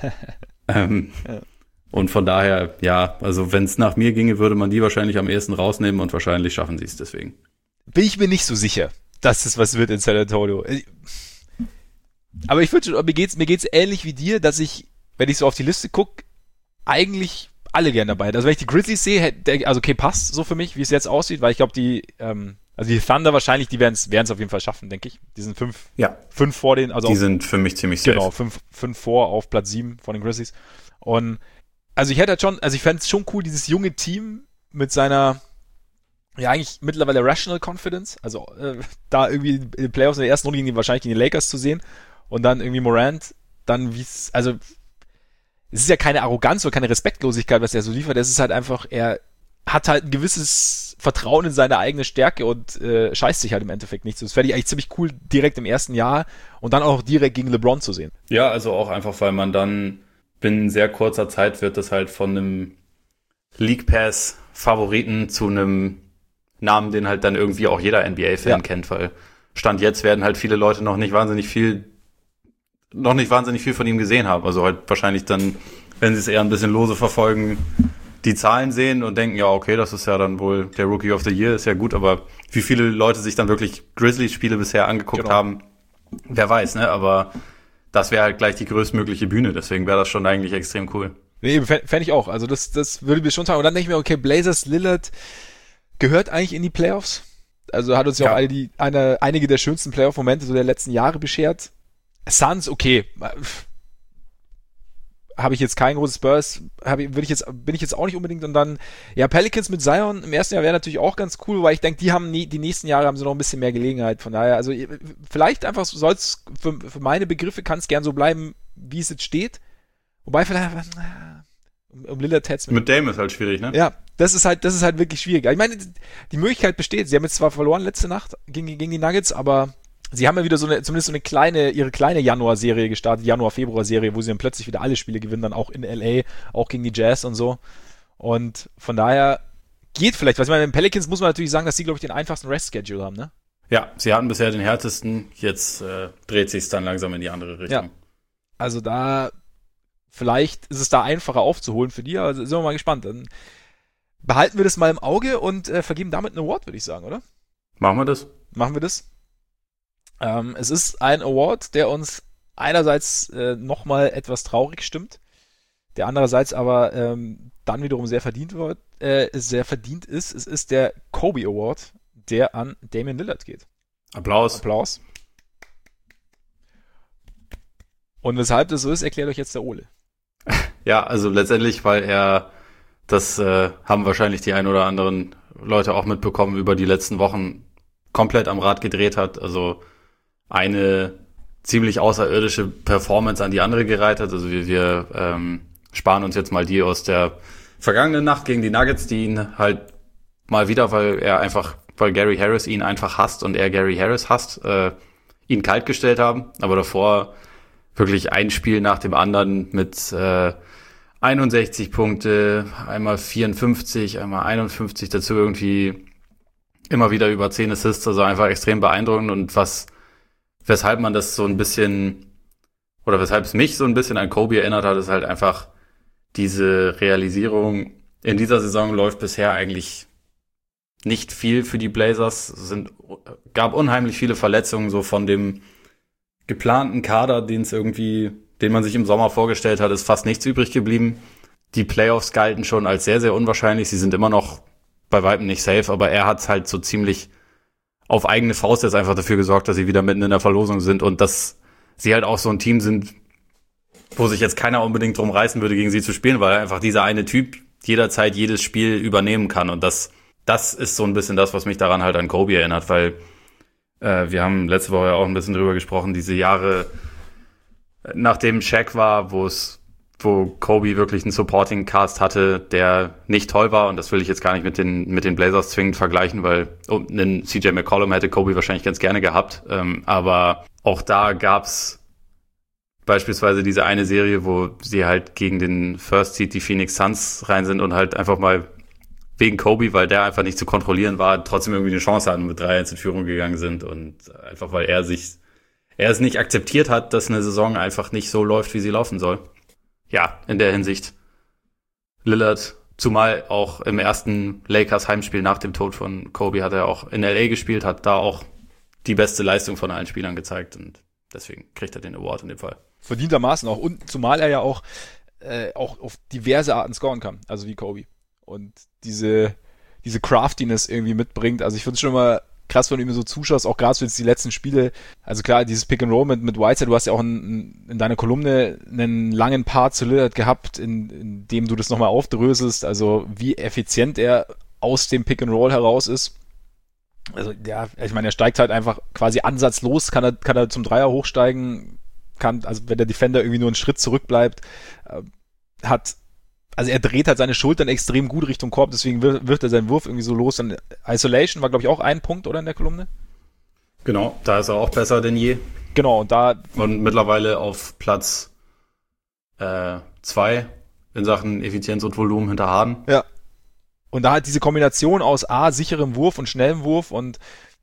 Und von daher, ja, also wenn es nach mir ginge, würde man die wahrscheinlich am ehesten rausnehmen und wahrscheinlich schaffen sie es deswegen. Bin ich mir nicht so sicher, dass es was wird in San Antonio. Aber ich würde schon, mir geht's ähnlich wie dir, dass ich, wenn ich so auf die Liste gucke, eigentlich alle gern dabei. Also wenn ich die Grizzlies sehe, also okay, passt so für mich, wie es jetzt aussieht, weil ich glaube, die Thunder wahrscheinlich, die werden es auf jeden Fall schaffen, denke ich. Die sind 5 vor den, also die sind für mich ziemlich safe. Genau, 5 vor auf Platz 7 von den Grizzlies. Und also ich fände es schon cool, dieses junge Team mit seiner, ja eigentlich mittlerweile Rational Confidence, also da irgendwie in den Playoffs in der ersten Runde wahrscheinlich gegen die Lakers zu sehen und dann irgendwie Morant, dann es ist ja keine Arroganz oder keine Respektlosigkeit, was er so liefert, es ist halt einfach, er hat halt ein gewisses Vertrauen in seine eigene Stärke und scheißt sich halt im Endeffekt nicht so. Das wäre eigentlich ziemlich cool, direkt im ersten Jahr und dann auch direkt gegen LeBron zu sehen. Ja, also auch einfach, weil man dann binnen sehr kurzer Zeit wird das halt von einem League Pass Favoriten zu einem Namen, den halt dann irgendwie auch jeder NBA-Fan kennt, weil Stand jetzt werden halt viele Leute noch nicht wahnsinnig viel von ihm gesehen haben. Also halt wahrscheinlich dann, wenn sie es eher ein bisschen lose verfolgen, die Zahlen sehen und denken, ja, okay, das ist ja dann wohl der Rookie of the Year, ist ja gut, aber wie viele Leute sich dann wirklich Grizzlies-Spiele bisher angeguckt haben, wer weiß, ne, aber das wäre halt gleich die größtmögliche Bühne, deswegen wäre das schon eigentlich extrem cool. Nee, fände ich auch, also das würde mir schon sagen, und dann denke ich mir, okay, Blazers, Lillard gehört eigentlich in die Playoffs, also hat uns ja auch einige der schönsten Playoff-Momente so der letzten Jahre beschert. Suns, okay, habe ich jetzt kein großes Spurs, bin ich jetzt auch nicht unbedingt, und dann, ja, Pelicans mit Zion im ersten Jahr wäre natürlich auch ganz cool, weil ich denke, die nächsten Jahre haben sie noch ein bisschen mehr Gelegenheit, von daher, also vielleicht einfach soll's, für meine Begriffe kann es gern so bleiben, wie es jetzt steht, wobei vielleicht, um Lillard mit Dame ist halt schwierig, ne? Ja, das ist halt wirklich schwierig. Ich meine, die Möglichkeit besteht, sie haben jetzt zwar verloren letzte Nacht gegen die Nuggets, aber sie haben ja wieder zumindest ihre kleine Januar-Serie gestartet, Januar-Februar-Serie, wo sie dann plötzlich wieder alle Spiele gewinnen, dann auch in LA, auch gegen die Jazz und so. Und von daher geht vielleicht, was ich meine, den Pelicans muss man natürlich sagen, dass sie, glaube ich, den einfachsten Rest-Schedule haben, ne? Ja, sie hatten bisher den härtesten, jetzt dreht sich's dann langsam in die andere Richtung. Ja, also vielleicht ist es da einfacher aufzuholen für die, also sind wir mal gespannt. Dann behalten wir das mal im Auge und vergeben damit einen Award, würde ich sagen, oder? Machen wir das? Es ist ein Award, der uns einerseits nochmal etwas traurig stimmt, der andererseits aber dann wiederum sehr verdient ist. Es ist der Kobe Award, der an Damian Lillard geht. Applaus. Und weshalb das so ist, erklärt euch jetzt der Ole. Ja, also letztendlich, weil das haben wahrscheinlich die ein oder anderen Leute auch mitbekommen, über die letzten Wochen komplett am Rad gedreht hat, also eine ziemlich außerirdische Performance an die andere gereiht hat. Also wir sparen uns jetzt mal die aus der vergangenen Nacht gegen die Nuggets, die ihn halt mal wieder, weil er einfach weil Gary Harris ihn einfach hasst und er Gary Harris hasst, ihn kalt gestellt haben. Aber davor wirklich ein Spiel nach dem anderen mit 61 Punkte, einmal 54, einmal 51, dazu irgendwie immer wieder über 10 Assists, also einfach extrem beeindruckend. Und weshalb man das so ein bisschen, oder weshalb es mich so ein bisschen an Kobe erinnert hat, ist halt einfach diese Realisierung, in dieser Saison läuft bisher eigentlich nicht viel für die Blazers. Gab unheimlich viele Verletzungen, so von dem geplanten Kader, den man sich im Sommer vorgestellt hat, ist fast nichts übrig geblieben. Die Playoffs galten schon als sehr, sehr unwahrscheinlich. Sie sind immer noch bei weitem nicht safe, aber er hat halt so ziemlich auf eigene Faust jetzt einfach dafür gesorgt, dass sie wieder mitten in der Verlosung sind und dass sie halt auch so ein Team sind, wo sich jetzt keiner unbedingt drum reißen würde, gegen sie zu spielen, weil einfach dieser eine Typ jederzeit jedes Spiel übernehmen kann. Und das ist so ein bisschen das, was mich daran halt an Kobe erinnert, weil wir haben letzte Woche ja auch ein bisschen drüber gesprochen, diese Jahre, nachdem Shaq war, wo Kobe wirklich einen Supporting Cast hatte, der nicht toll war, und das will ich jetzt gar nicht mit den Blazers zwingend vergleichen, weil einen CJ McCollum hätte Kobe wahrscheinlich ganz gerne gehabt, aber auch da gab's beispielsweise diese eine Serie, wo sie halt gegen den First Seed, die Phoenix Suns, rein sind und halt einfach mal wegen Kobe, weil der einfach nicht zu kontrollieren war, trotzdem irgendwie eine Chance hatten und mit 3-1 in Führung gegangen sind, und einfach weil er es nicht akzeptiert hat, dass eine Saison einfach nicht so läuft, wie sie laufen soll. Ja, in der Hinsicht Lillard, zumal auch im ersten Lakers Heimspiel nach dem Tod von Kobe hat er auch in LA gespielt, hat da auch die beste Leistung von allen Spielern gezeigt, und deswegen kriegt er den Award in dem Fall. Verdientermaßen auch, und zumal er ja auch auf diverse Arten scoren kann, also wie Kobe. Und diese Craftiness irgendwie mitbringt. Also ich finde es schon mal krass, wenn du ihm so zuschaust, auch gerade so jetzt die letzten Spiele. Also klar, dieses Pick and Roll mit Whiteside, du hast ja auch in deiner Kolumne einen langen Part zu Lillard gehabt, in dem du das nochmal aufdröselst, also wie effizient er aus dem Pick and Roll heraus ist. Also ja, ich meine, er steigt halt einfach quasi ansatzlos, kann er zum Dreier hochsteigen, also wenn der Defender irgendwie nur einen Schritt zurückbleibt, also er dreht halt seine Schultern extrem gut Richtung Korb, deswegen wirft er seinen Wurf irgendwie so los. Dann Isolation war, glaube ich, auch ein Punkt, oder, in der Kolumne? Genau, da ist er auch besser denn je. Genau, und mittlerweile auf Platz 2 in Sachen Effizienz und Volumen hinter Harden. Ja. Und da hat diese Kombination aus sicherem Wurf und schnellem Wurf und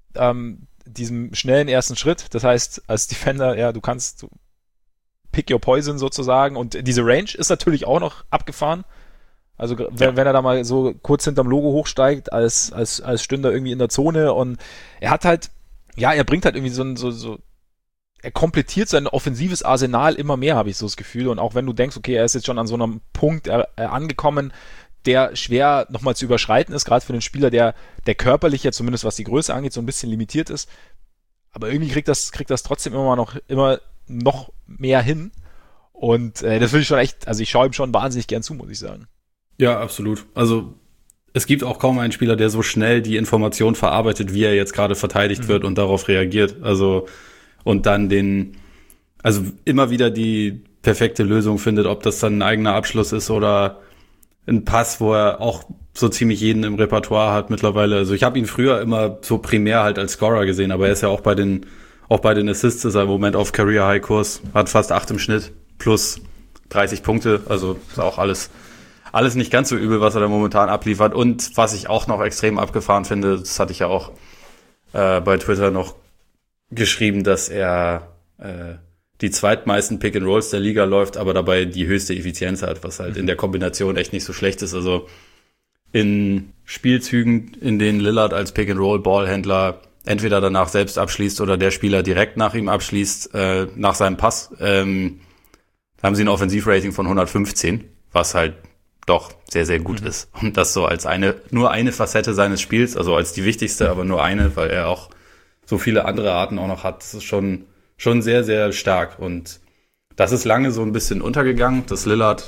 diesem schnellen ersten Schritt, das heißt, als Defender, ja, du kannst pick your poison sozusagen, und diese Range ist natürlich auch noch abgefahren. Also wenn er da mal so kurz hinterm Logo hochsteigt, als Stünder irgendwie in der Zone, und er hat halt, ja, er bringt halt irgendwie er komplettiert sein offensives Arsenal immer mehr, habe ich so das Gefühl, und auch wenn du denkst, okay, er ist jetzt schon an so einem Punkt angekommen, der schwer nochmal zu überschreiten ist, gerade für einen Spieler, der körperlich ja zumindest was die Größe angeht, so ein bisschen limitiert ist, aber irgendwie kriegt das trotzdem immer noch mehr hin, und das finde ich schon echt, also ich schaue ihm schon wahnsinnig gern zu, muss ich sagen. Ja, absolut. Also es gibt auch kaum einen Spieler, der so schnell die Information verarbeitet, wie er jetzt gerade verteidigt wird und darauf reagiert. Also und dann also immer wieder die perfekte Lösung findet, ob das dann ein eigener Abschluss ist oder ein Pass, wo er auch so ziemlich jeden im Repertoire hat mittlerweile. Also ich habe ihn früher immer so primär halt als Scorer gesehen, aber er ist ja auch bei den Assists ist er im Moment auf Career-High-Kurs, hat fast 8 im Schnitt, plus 30 Punkte, also ist auch alles nicht ganz so übel, was er da momentan abliefert. Und was ich auch noch extrem abgefahren finde, das hatte ich ja auch bei Twitter noch geschrieben, dass er die zweitmeisten Pick-and-Rolls der Liga läuft, aber dabei die höchste Effizienz hat, was halt in der Kombination echt nicht so schlecht ist. Also in Spielzügen, in denen Lillard als Pick-and-Roll-Ballhändler entweder danach selbst abschließt oder der Spieler direkt nach ihm abschließt, nach seinem Pass, haben sie ein Offensivrating von 115, was halt doch sehr, sehr gut ist. Und das so als nur eine Facette seines Spiels, also als die wichtigste, aber nur eine, weil er auch so viele andere Arten auch noch hat. Das ist schon sehr, sehr stark. Und das ist lange so ein bisschen untergegangen, dass Lillard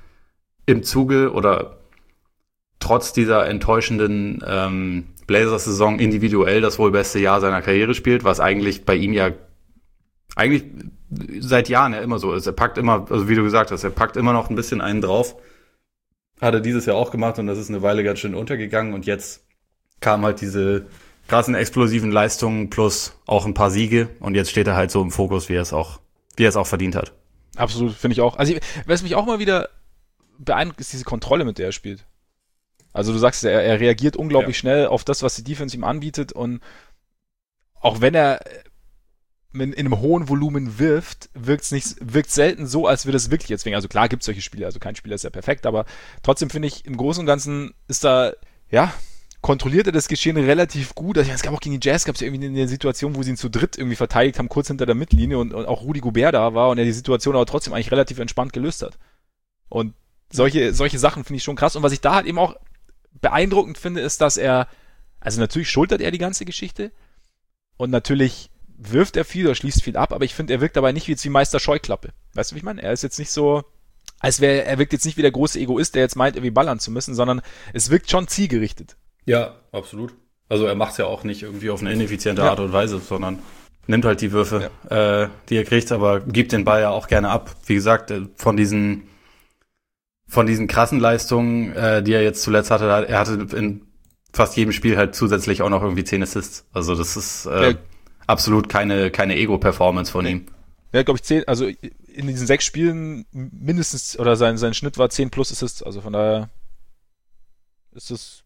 im Zuge oder trotz dieser enttäuschenden Blazers-Saison individuell das wohl beste Jahr seiner Karriere spielt, was eigentlich bei ihm ja eigentlich seit Jahren ja immer so ist. Er packt immer, also wie du gesagt hast, er packt immer noch ein bisschen einen drauf. Hat er dieses Jahr auch gemacht, und das ist eine Weile ganz schön untergegangen, und jetzt kam halt diese krassen explosiven Leistungen plus auch ein paar Siege. Und jetzt steht er halt so im Fokus, wie er es auch verdient hat. Absolut, finde ich auch. Also, was mich auch mal wieder beeindruckt, ist diese Kontrolle, mit der er spielt. Also du sagst, er reagiert unglaublich schnell auf das, was die Defense ihm anbietet, und auch wenn er in einem hohen Volumen wirft, wirkt selten so, als würde es wirklich jetzt wegen. Also klar gibt es solche Spiele, also kein Spieler ist ja perfekt, aber trotzdem finde ich, im Großen und Ganzen ist da, kontrolliert er das Geschehen relativ gut. Also, es gab auch gegen die Jazz, gab es ja irgendwie eine Situation, wo sie ihn zu dritt irgendwie verteidigt haben, kurz hinter der Mittellinie, und auch Rudy Gobert da war und er die Situation aber trotzdem eigentlich relativ entspannt gelöst hat. Und solche Sachen finde ich schon krass. Und was ich da halt eben auch beeindruckend finde, ist, dass also natürlich schultert er die ganze Geschichte und natürlich wirft er viel oder schließt viel ab, aber ich finde, er wirkt dabei nicht wie Meister Scheuklappe. Weißt du, wie ich meine? Er ist jetzt nicht so, er wirkt jetzt nicht wie der große Egoist, der jetzt meint, irgendwie ballern zu müssen, sondern es wirkt schon zielgerichtet. Ja, absolut. Also er macht es ja auch nicht irgendwie auf eine ineffiziente Art und Weise, sondern nimmt halt die Würfe, die er kriegt, aber gibt den Ball ja auch gerne ab. Wie gesagt, von diesen krassen Leistungen, die er jetzt zuletzt hatte, er hatte in fast jedem Spiel halt zusätzlich auch noch irgendwie 10 Assists. Also das ist absolut keine Ego-Performance von ihm. Ja, glaube ich, 10, also in diesen 6 Spielen mindestens, oder sein Schnitt war 10 plus Assists, also von daher ist es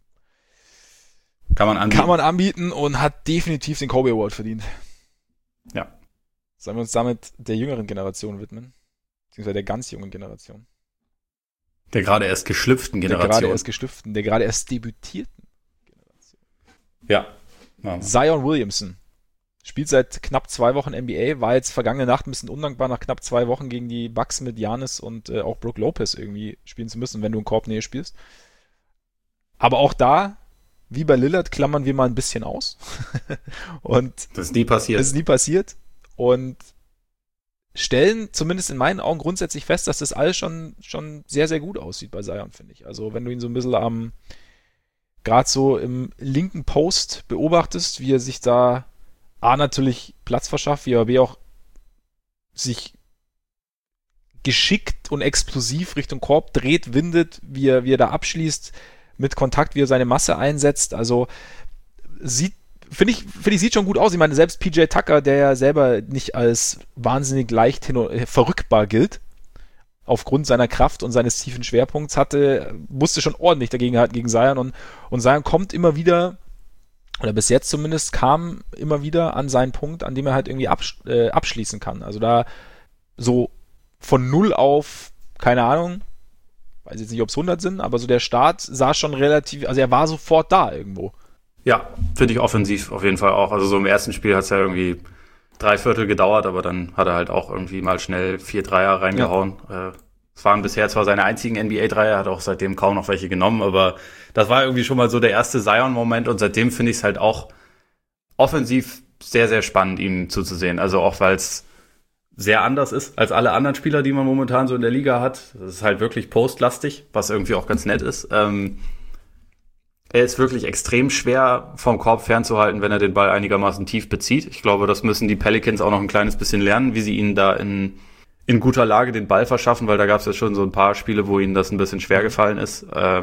kann man anbieten und hat definitiv den Kobe Award verdient. Ja. Sollen wir uns damit der jüngeren Generation widmen? Beziehungsweise der ganz jungen Generation. Der gerade erst geschlüpften Generation. Der gerade erst debütierten Generation. Ja. Zion Williamson spielt seit knapp 2 Wochen NBA, war jetzt vergangene Nacht ein bisschen undankbar, nach knapp 2 Wochen gegen die Bucks mit Giannis und auch Brook Lopez irgendwie spielen zu müssen, wenn du in Korbnähe spielst. Aber auch da, wie bei Lillard, klammern wir mal ein bisschen aus. Und das ist nie passiert. Und stellen zumindest in meinen Augen grundsätzlich fest, dass das alles schon sehr, sehr gut aussieht bei Zion, finde ich. Also wenn du ihn so ein bisschen gerade so im linken Post beobachtest, wie er sich da natürlich Platz verschafft, wie er B auch sich geschickt und explosiv Richtung Korb dreht, windet, wie er da abschließt, mit Kontakt, wie er seine Masse einsetzt. Also finde ich, sieht schon gut aus. Ich meine, selbst PJ Tucker, der ja selber nicht als wahnsinnig leicht verrückbar gilt, aufgrund seiner Kraft und seines tiefen Schwerpunkts musste schon ordentlich dagegen halten gegen Zion, und Zion kommt immer wieder, oder bis jetzt zumindest kam immer wieder an seinen Punkt, an dem er halt irgendwie abschließen kann. Also da so von 0 auf, keine Ahnung, weiß jetzt nicht, ob es 100 sind, aber so der Start sah schon relativ, also er war sofort da irgendwo. Ja, finde ich offensiv auf jeden Fall auch. Also so im ersten Spiel hat es ja irgendwie 3/4 gedauert, aber dann hat er halt auch irgendwie mal schnell 4 Dreier reingehauen. Es waren bisher zwar seine einzigen NBA-Dreier, hat auch seitdem kaum noch welche genommen, aber das war irgendwie schon mal so der erste Zion-Moment, und seitdem finde ich es halt auch offensiv sehr, sehr spannend, ihm zuzusehen. Also auch, weil es sehr anders ist als alle anderen Spieler, die man momentan so in der Liga hat. Das ist halt wirklich postlastig, was irgendwie auch ganz nett ist. Er ist wirklich extrem schwer vom Korb fernzuhalten, wenn er den Ball einigermaßen tief bezieht. Ich glaube, das müssen die Pelicans auch noch ein kleines bisschen lernen, wie sie ihnen da in guter Lage den Ball verschaffen, weil da gab es ja schon so ein paar Spiele, wo ihnen das ein bisschen schwer gefallen ist.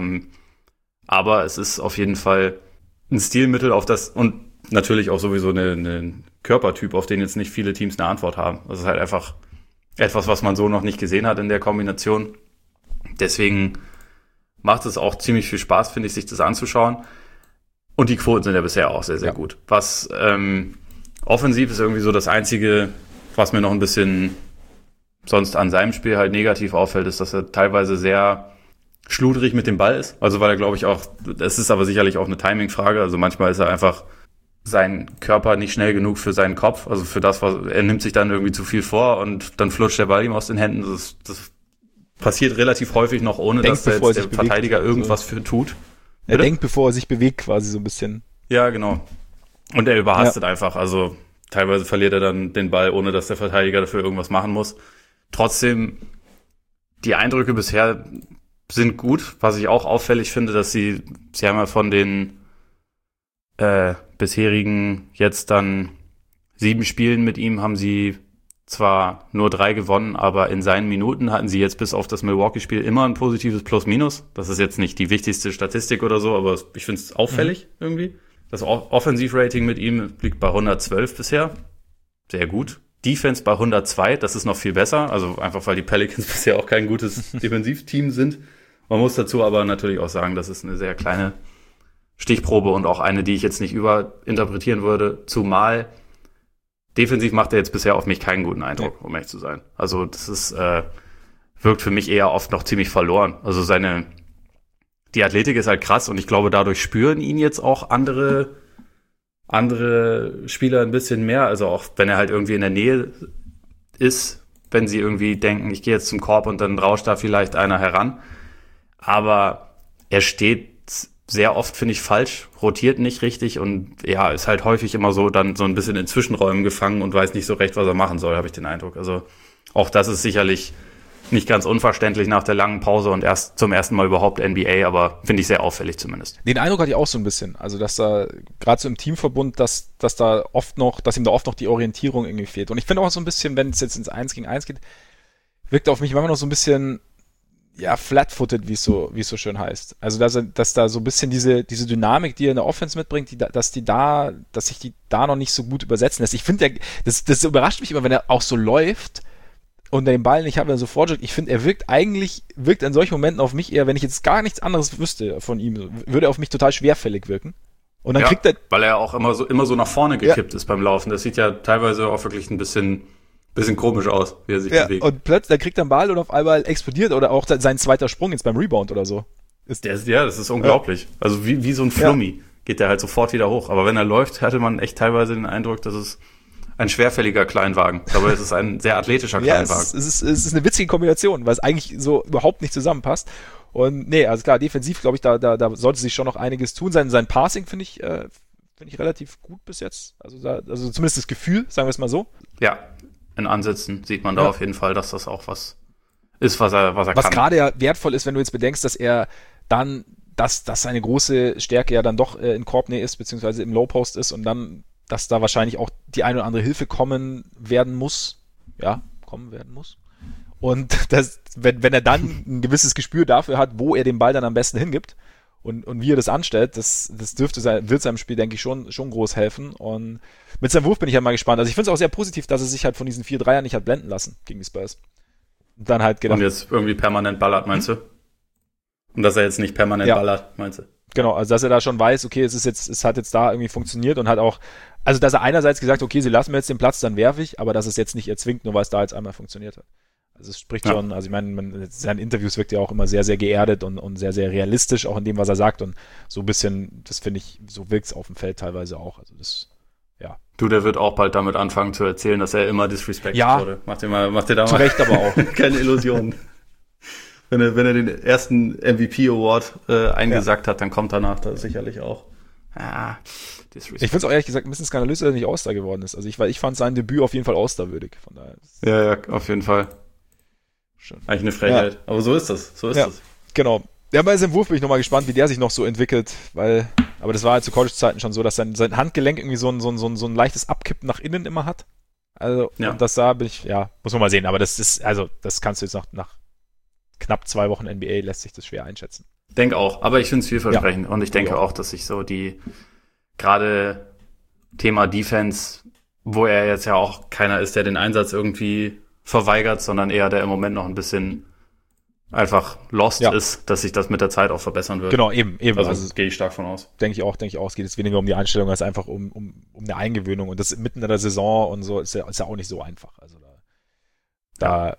Aber es ist auf jeden Fall ein Stilmittel auf das, und natürlich auch sowieso ein Körpertyp, auf den jetzt nicht viele Teams eine Antwort haben. Das ist halt einfach etwas, was man so noch nicht gesehen hat in der Kombination. Deswegen macht es auch ziemlich viel Spaß, finde ich, sich das anzuschauen. Und die Quoten sind ja bisher auch sehr, sehr gut. Was offensiv ist irgendwie so das Einzige, was mir noch ein bisschen sonst an seinem Spiel halt negativ auffällt, ist, dass er teilweise sehr schludrig mit dem Ball ist. Also weil er, glaube ich, auch, es ist aber sicherlich auch eine Timing-Frage. Also manchmal ist er einfach sein Körper nicht schnell genug für seinen Kopf. Also für das, er nimmt sich dann irgendwie zu viel vor und dann flutscht der Ball ihm aus den Händen. Das passiert relativ häufig noch, ohne dass der Verteidiger irgendwas für tut. Er denkt, bevor er sich bewegt, quasi so ein bisschen. Ja, genau. Und er überhastet einfach. Also teilweise verliert er dann den Ball, ohne dass der Verteidiger dafür irgendwas machen muss. Trotzdem, die Eindrücke bisher sind gut. Was ich auch auffällig finde, dass sie haben ja von den bisherigen jetzt dann 7 Spielen mit ihm, haben sie zwar nur 3 gewonnen, aber in seinen Minuten hatten sie jetzt bis auf das Milwaukee-Spiel immer ein positives Plus-Minus. Das ist jetzt nicht die wichtigste Statistik oder so, aber ich finde es auffällig irgendwie. Das Offensivrating mit ihm liegt bei 112 bisher. Sehr gut. Defense bei 102, das ist noch viel besser. Also einfach, weil die Pelicans bisher auch kein gutes Defensivteam sind. Man muss dazu aber natürlich auch sagen, das ist eine sehr kleine Stichprobe und auch eine, die ich jetzt nicht überinterpretieren würde. Zumal defensiv macht er jetzt bisher auf mich keinen guten Eindruck, um ehrlich zu sein. Also das ist wirkt für mich eher oft noch ziemlich verloren. Also die Athletik ist halt krass und ich glaube, dadurch spüren ihn jetzt auch andere Spieler ein bisschen mehr. Also auch wenn er halt irgendwie in der Nähe ist, wenn sie irgendwie denken, ich gehe jetzt zum Korb und dann rauscht da vielleicht einer heran. Aber er steht sehr oft, finde ich, falsch, rotiert nicht richtig und ja, ist halt häufig immer so dann so ein bisschen in Zwischenräumen gefangen und weiß nicht so recht, was er machen soll, habe ich den Eindruck. Also auch das ist sicherlich nicht ganz unverständlich nach der langen Pause und erst zum ersten Mal überhaupt NBA, aber finde ich sehr auffällig zumindest. Den Eindruck hatte ich auch so ein bisschen. Also, dass da gerade so im Teamverbund, dass ihm da oft noch die Orientierung irgendwie fehlt. Und ich finde auch so ein bisschen, wenn es jetzt ins 1 gegen 1 geht, wirkt auf mich manchmal noch so ein bisschen, ja, flat-footed, wie es so schön heißt. Also, dass da so ein bisschen diese Dynamik, die er in der Offense mitbringt, dass sich die da noch nicht so gut übersetzen lässt. Ich finde, das überrascht mich immer, wenn er auch so läuft und den Ball nicht hat, wenn er so vorjoggt. Ich finde, er wirkt in solchen Momenten auf mich eher, wenn ich jetzt gar nichts anderes wüsste von ihm, würde er auf mich total schwerfällig wirken. Und dann kriegt er, weil er auch immer so nach vorne gekippt ist beim Laufen. Das sieht ja teilweise auch wirklich ein bisschen komisch aus, wie er sich bewegt. Und plötzlich, da kriegt er einen Ball und auf einmal explodiert oder auch sein zweiter Sprung jetzt beim Rebound oder so. Das ist unglaublich. Ja. Also wie so ein Flummi geht der halt sofort wieder hoch. Aber wenn er läuft, hatte man echt teilweise den Eindruck, dass es ein schwerfälliger Kleinwagen. Aber es ist ein sehr athletischer Kleinwagen. Ja, es ist eine witzige Kombination, weil es eigentlich so überhaupt nicht zusammenpasst. Und nee, also klar, defensiv, glaube ich, da sollte sich schon noch einiges tun. Sein Passing finde ich relativ gut bis jetzt. Also zumindest das Gefühl, sagen wir es mal so. Ja, in Ansätzen sieht man da auf jeden Fall, dass das auch was ist, was er kann. Was gerade ja wertvoll ist, wenn du jetzt bedenkst, dass er dann, dass seine große Stärke ja dann doch in Korbnähe ist, beziehungsweise im Low Post ist und dann dass da wahrscheinlich auch die eine oder andere Hilfe kommen werden muss. Und wenn er dann ein gewisses Gespür dafür hat, wo er den Ball dann am besten hingibt und wie er das anstellt, das wird seinem Spiel, denke ich, schon groß helfen. Und mit seinem Wurf bin ich ja mal gespannt. Also ich finde es auch sehr positiv, dass er sich halt von diesen 4 Dreiern nicht hat blenden lassen gegen die Spurs. Und dann halt gedacht, und jetzt irgendwie permanent ballert, meinst du? Und dass er jetzt nicht permanent ballert, meinst du? Genau, also dass er da schon weiß, okay, es hat jetzt da irgendwie funktioniert und hat auch, also dass er einerseits gesagt, okay, sie lassen mir jetzt den Platz, dann werfe ich, aber dass es jetzt nicht erzwingt, nur weil es da jetzt einmal funktioniert hat. Also es spricht schon, also ich meine, seine Interviews wirkt ja auch immer sehr, sehr geerdet und sehr, sehr realistisch, auch in dem, was er sagt und so ein bisschen, das finde ich, so wirkt es auf dem Feld teilweise auch, also das, ja. Du, der wird auch bald damit anfangen zu erzählen, dass er immer disrespected wurde. Mach dir da mal. Zu Recht aber auch. Keine Illusionen. Wenn er den ersten MVP Award eingesackt hat, dann kommt danach da sicherlich auch. Ich finde es auch ehrlich gesagt ein bisschen skandalös, dass er nicht All-Star geworden ist. Also ich fand sein Debüt auf jeden Fall All-Star-würdig. Von daher. Ja, auf jeden Fall. Schon. Eigentlich eine Frechheit. Ja. Aber so ist das. Das. Genau. Ja, bei seinem Wurf bin ich nochmal gespannt, wie der sich noch so entwickelt, aber das war halt zu College-Zeiten schon so, dass sein Handgelenk irgendwie so ein leichtes Abkippen nach innen immer hat. Also, und das muss man mal sehen, aber das kannst du jetzt nach knapp 2 Wochen NBA lässt sich das schwer einschätzen. Denke auch, aber ich finde es vielversprechend und ich denke auch, dass sich so die gerade Thema Defense, wo er jetzt ja auch keiner ist, der den Einsatz irgendwie verweigert, sondern eher der im Moment noch ein bisschen einfach lost ist, dass sich das mit der Zeit auch verbessern wird. Genau, eben. Also gehe ich stark von aus. Denke ich auch. Es geht jetzt weniger um die Einstellung als einfach um eine Eingewöhnung und das mitten in der Saison und so ist ja auch nicht so einfach. Also da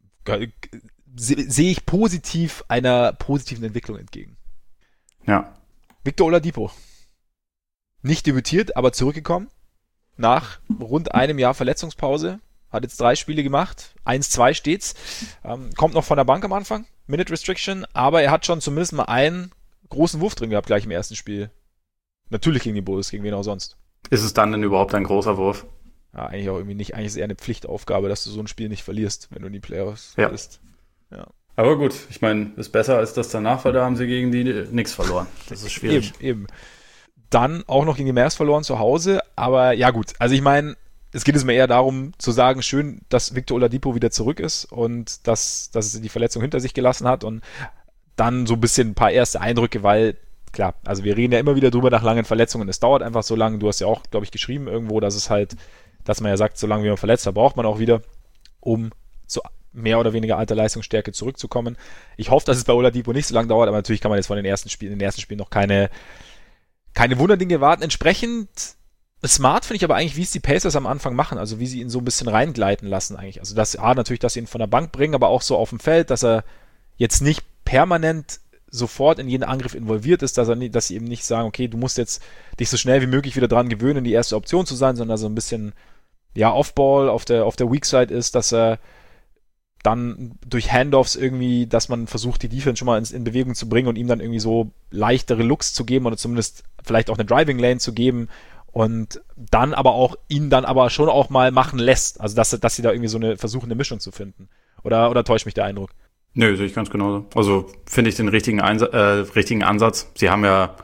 sehe ich positiv einer positiven Entwicklung entgegen. Ja. Victor Oladipo. Nicht debütiert, aber zurückgekommen. Nach rund einem Jahr Verletzungspause. Hat jetzt 3 Spiele gemacht. 1-2 steht's. Kommt noch von der Bank am Anfang. Minute Restriction. Aber er hat schon zumindest mal einen großen Wurf drin gehabt, gleich im ersten Spiel. Natürlich gegen die Bulls, gegen wen auch sonst. Ist es dann denn überhaupt ein großer Wurf? Ja, eigentlich auch irgendwie nicht. Eigentlich ist es eher eine Pflichtaufgabe, dass du so ein Spiel nicht verlierst, wenn du in die Playoffs bist. Ja. Aber gut, ich meine, ist besser als das danach, weil da haben sie gegen die nichts verloren. Das ist schwierig. Eben. Dann auch noch gegen die Mavs verloren zu Hause, aber ja gut, also ich meine, es geht jetzt mal eher darum zu sagen, schön, dass Victor Oladipo wieder zurück ist und dass er die Verletzung hinter sich gelassen hat und dann so ein bisschen ein paar erste Eindrücke, weil klar, also wir reden ja immer wieder drüber nach langen Verletzungen. Es dauert einfach so lange. Du hast ja auch, glaube ich, geschrieben irgendwo, dass man ja sagt, solange wie man verletzt, da braucht man auch wieder, um zu mehr oder weniger alter Leistungsstärke zurückzukommen. Ich hoffe, dass es bei Oladipo nicht so lange dauert, aber natürlich kann man jetzt von den ersten Spielen noch keine Wunderdinge warten. Entsprechend smart finde ich aber eigentlich, wie es die Pacers am Anfang machen, also wie sie ihn so ein bisschen reingleiten lassen eigentlich. Also natürlich, dass sie ihn von der Bank bringen, aber auch so auf dem Feld, dass er jetzt nicht permanent sofort in jeden Angriff involviert ist, dass sie eben nicht sagen, okay, du musst jetzt dich so schnell wie möglich wieder dran gewöhnen, die erste Option zu sein, sondern so ein bisschen, ja, Off-Ball auf der Weak Side ist, dass er dann durch Handoffs irgendwie, dass man versucht, die Defense schon mal in Bewegung zu bringen und ihm dann irgendwie so leichtere Looks zu geben oder zumindest vielleicht auch eine Driving Lane zu geben und dann aber auch ihn dann aber schon auch mal machen lässt. Also dass sie da irgendwie versuchen, eine Mischung zu finden. Oder täuscht mich der Eindruck? Nö, sehe ich ganz genauso. Also finde ich den richtigen Ansatz. Sie haben ja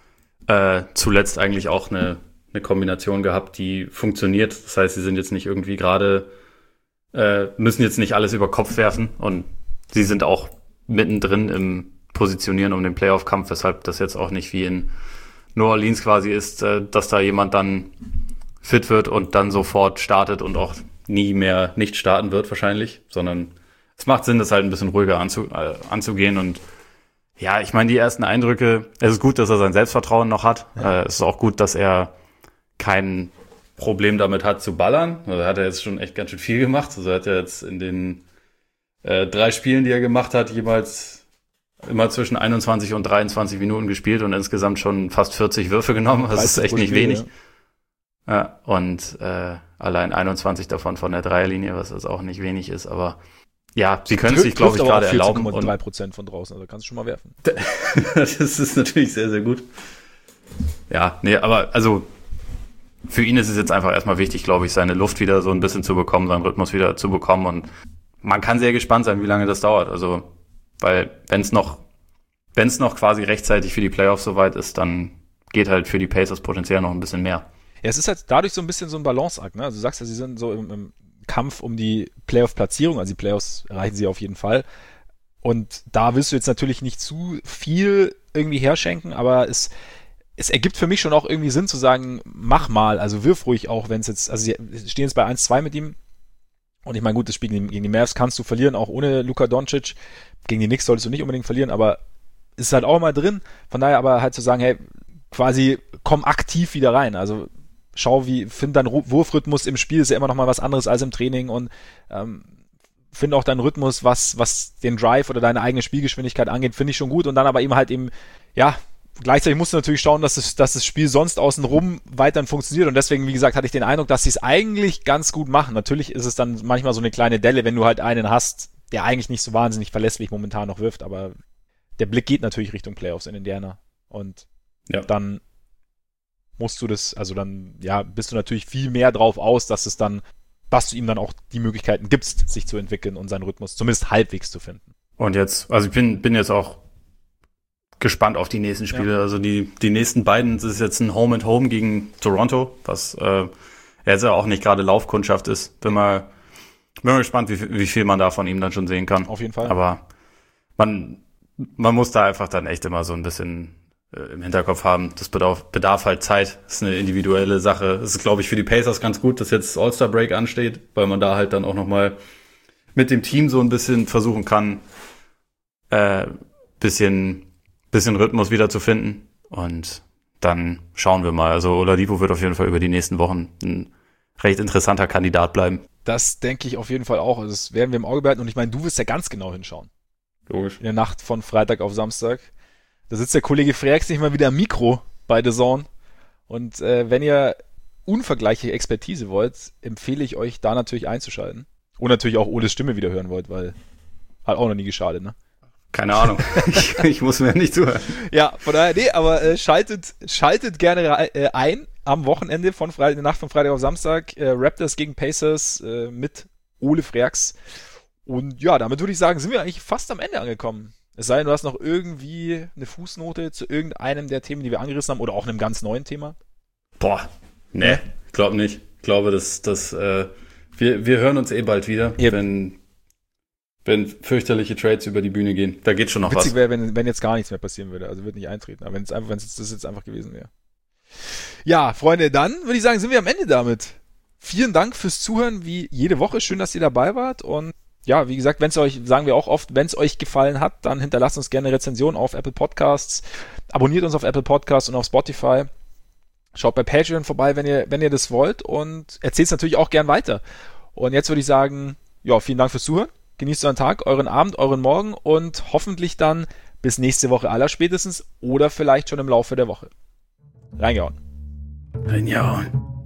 zuletzt eigentlich auch eine Kombination gehabt, die funktioniert. Das heißt, sie sind jetzt nicht irgendwie gerade müssen jetzt nicht alles über Kopf werfen und sie sind auch mittendrin im Positionieren um den Playoff-Kampf, weshalb das jetzt auch nicht wie in New Orleans quasi ist, dass da jemand dann fit wird und dann sofort startet und auch nie mehr nicht starten wird wahrscheinlich, sondern es macht Sinn, das halt ein bisschen ruhiger anzugehen und ja, ich meine, die ersten Eindrücke, es ist gut, dass er sein Selbstvertrauen noch hat, ja. Es ist auch gut, dass er kein Problem damit hat zu ballern. Also hat er jetzt schon echt ganz schön viel gemacht. Also hat er jetzt in den 3 Spielen, die er gemacht hat, jeweils immer zwischen 21 und 23 Minuten gespielt und insgesamt schon fast 40 Würfe genommen. Das ist echt nicht wenig. Ja, und allein 21 davon von der Dreierlinie, was das auch nicht wenig ist. Aber ja, sie können es sich, glaube ich, gerade erlauben. 14,3% von draußen, also kannst du schon mal werfen. Das ist natürlich sehr, sehr gut. Ja, nee, aber also für ihn ist es jetzt einfach erstmal wichtig, glaube ich, seine Luft wieder so ein bisschen zu bekommen, seinen Rhythmus wieder zu bekommen und man kann sehr gespannt sein, wie lange das dauert. Also, weil wenn es noch quasi rechtzeitig für die Playoffs soweit ist, dann geht halt für die Pacers potenziell noch ein bisschen mehr. Ja, es ist halt dadurch so ein bisschen so ein Balanceakt, ne? Also du sagst ja, sie sind so im Kampf um die Playoff-Platzierung, also die Playoffs erreichen sie auf jeden Fall. Und da willst du jetzt natürlich nicht zu viel irgendwie herschenken, aber es ergibt für mich schon auch irgendwie Sinn zu sagen, mach mal, also wirf ruhig auch, wenn es jetzt, also sie stehen jetzt bei 1-2 mit ihm und ich meine, gut, das Spiel gegen die Mavs kannst du verlieren, auch ohne Luka Doncic, gegen die Knicks solltest du nicht unbedingt verlieren, aber ist halt auch mal drin, von daher aber halt zu sagen, hey, quasi komm aktiv wieder rein, also find deinen Wurfrhythmus im Spiel, ist ja immer noch mal was anderes als im Training und finde auch deinen Rhythmus, was den Drive oder deine eigene Spielgeschwindigkeit angeht, finde ich schon gut und dann aber eben, ja, gleichzeitig musst du natürlich schauen, dass das Spiel sonst außenrum weiterhin funktioniert und deswegen, wie gesagt, hatte ich den Eindruck, dass sie es eigentlich ganz gut machen. Natürlich ist es dann manchmal so eine kleine Delle, wenn du halt einen hast, der eigentlich nicht so wahnsinnig verlässlich momentan noch wirft, aber der Blick geht natürlich Richtung Playoffs in Indiana und dann musst du das, also dann, ja, bist du natürlich viel mehr drauf aus, dass du ihm dann auch die Möglichkeiten gibst, sich zu entwickeln und seinen Rhythmus zumindest halbwegs zu finden. Und jetzt, also ich bin jetzt auch gespannt auf die nächsten Spiele. Ja. Also die nächsten beiden, das ist jetzt ein Home and Home gegen Toronto, was jetzt ja auch nicht gerade Laufkundschaft ist. Bin mal gespannt, wie viel man da von ihm dann schon sehen kann. Auf jeden Fall. Aber man muss da einfach dann echt immer so ein bisschen im Hinterkopf haben. Das bedarf halt Zeit. Das ist eine individuelle Sache. Es ist, glaube ich, für die Pacers ganz gut, dass jetzt All-Star Break ansteht, weil man da halt dann auch nochmal mit dem Team so ein bisschen versuchen kann, bisschen Rhythmus wieder zu finden und dann schauen wir mal. Also Oladipo wird auf jeden Fall über die nächsten Wochen ein recht interessanter Kandidat bleiben. Das denke ich auf jeden Fall auch. Also das werden wir im Auge behalten und ich meine, du wirst ja ganz genau hinschauen. Logisch. In der Nacht von Freitag auf Samstag. Da sitzt der Kollege Freaks nicht mal wieder am Mikro bei The Zone und wenn ihr unvergleichliche Expertise wollt, empfehle ich euch da natürlich einzuschalten und natürlich auch Oles Stimme wieder hören wollt, weil hat auch noch nie geschadet, ne? Keine Ahnung. ich muss mir nicht zuhören. Ja, von daher, nee, aber schaltet gerne ein am Wochenende in der Nacht von Freitag auf Samstag. Raptors gegen Pacers mit Ole Freaks. Und ja, damit würde ich sagen, sind wir eigentlich fast am Ende angekommen. Es sei denn, du hast noch irgendwie eine Fußnote zu irgendeinem der Themen, die wir angerissen haben oder auch einem ganz neuen Thema. Boah, nee, ich glaube nicht. Ich glaube, dass wir hören uns bald wieder, wenn wenn fürchterliche Trades über die Bühne gehen. Da geht schon noch Witzig was. wäre, wenn jetzt gar nichts mehr passieren würde. Also wird nicht eintreten. Aber wenn es das jetzt einfach gewesen wäre. Ja, Freunde, dann würde ich sagen, sind wir am Ende damit. Vielen Dank fürs Zuhören, wie jede Woche. Schön, dass ihr dabei wart. Und ja, wie gesagt, wenn es euch, sagen wir auch oft, wenn es euch gefallen hat, dann hinterlasst uns gerne eine Rezension auf Apple Podcasts. Abonniert uns auf Apple Podcasts und auf Spotify. Schaut bei Patreon vorbei, wenn ihr das wollt. Und erzählt es natürlich auch gern weiter. Und jetzt würde ich sagen, ja, vielen Dank fürs Zuhören. Genießt euren Tag, euren Abend, euren Morgen und hoffentlich dann bis nächste Woche allerspätestens oder vielleicht schon im Laufe der Woche. Reingehauen. Reingehauen.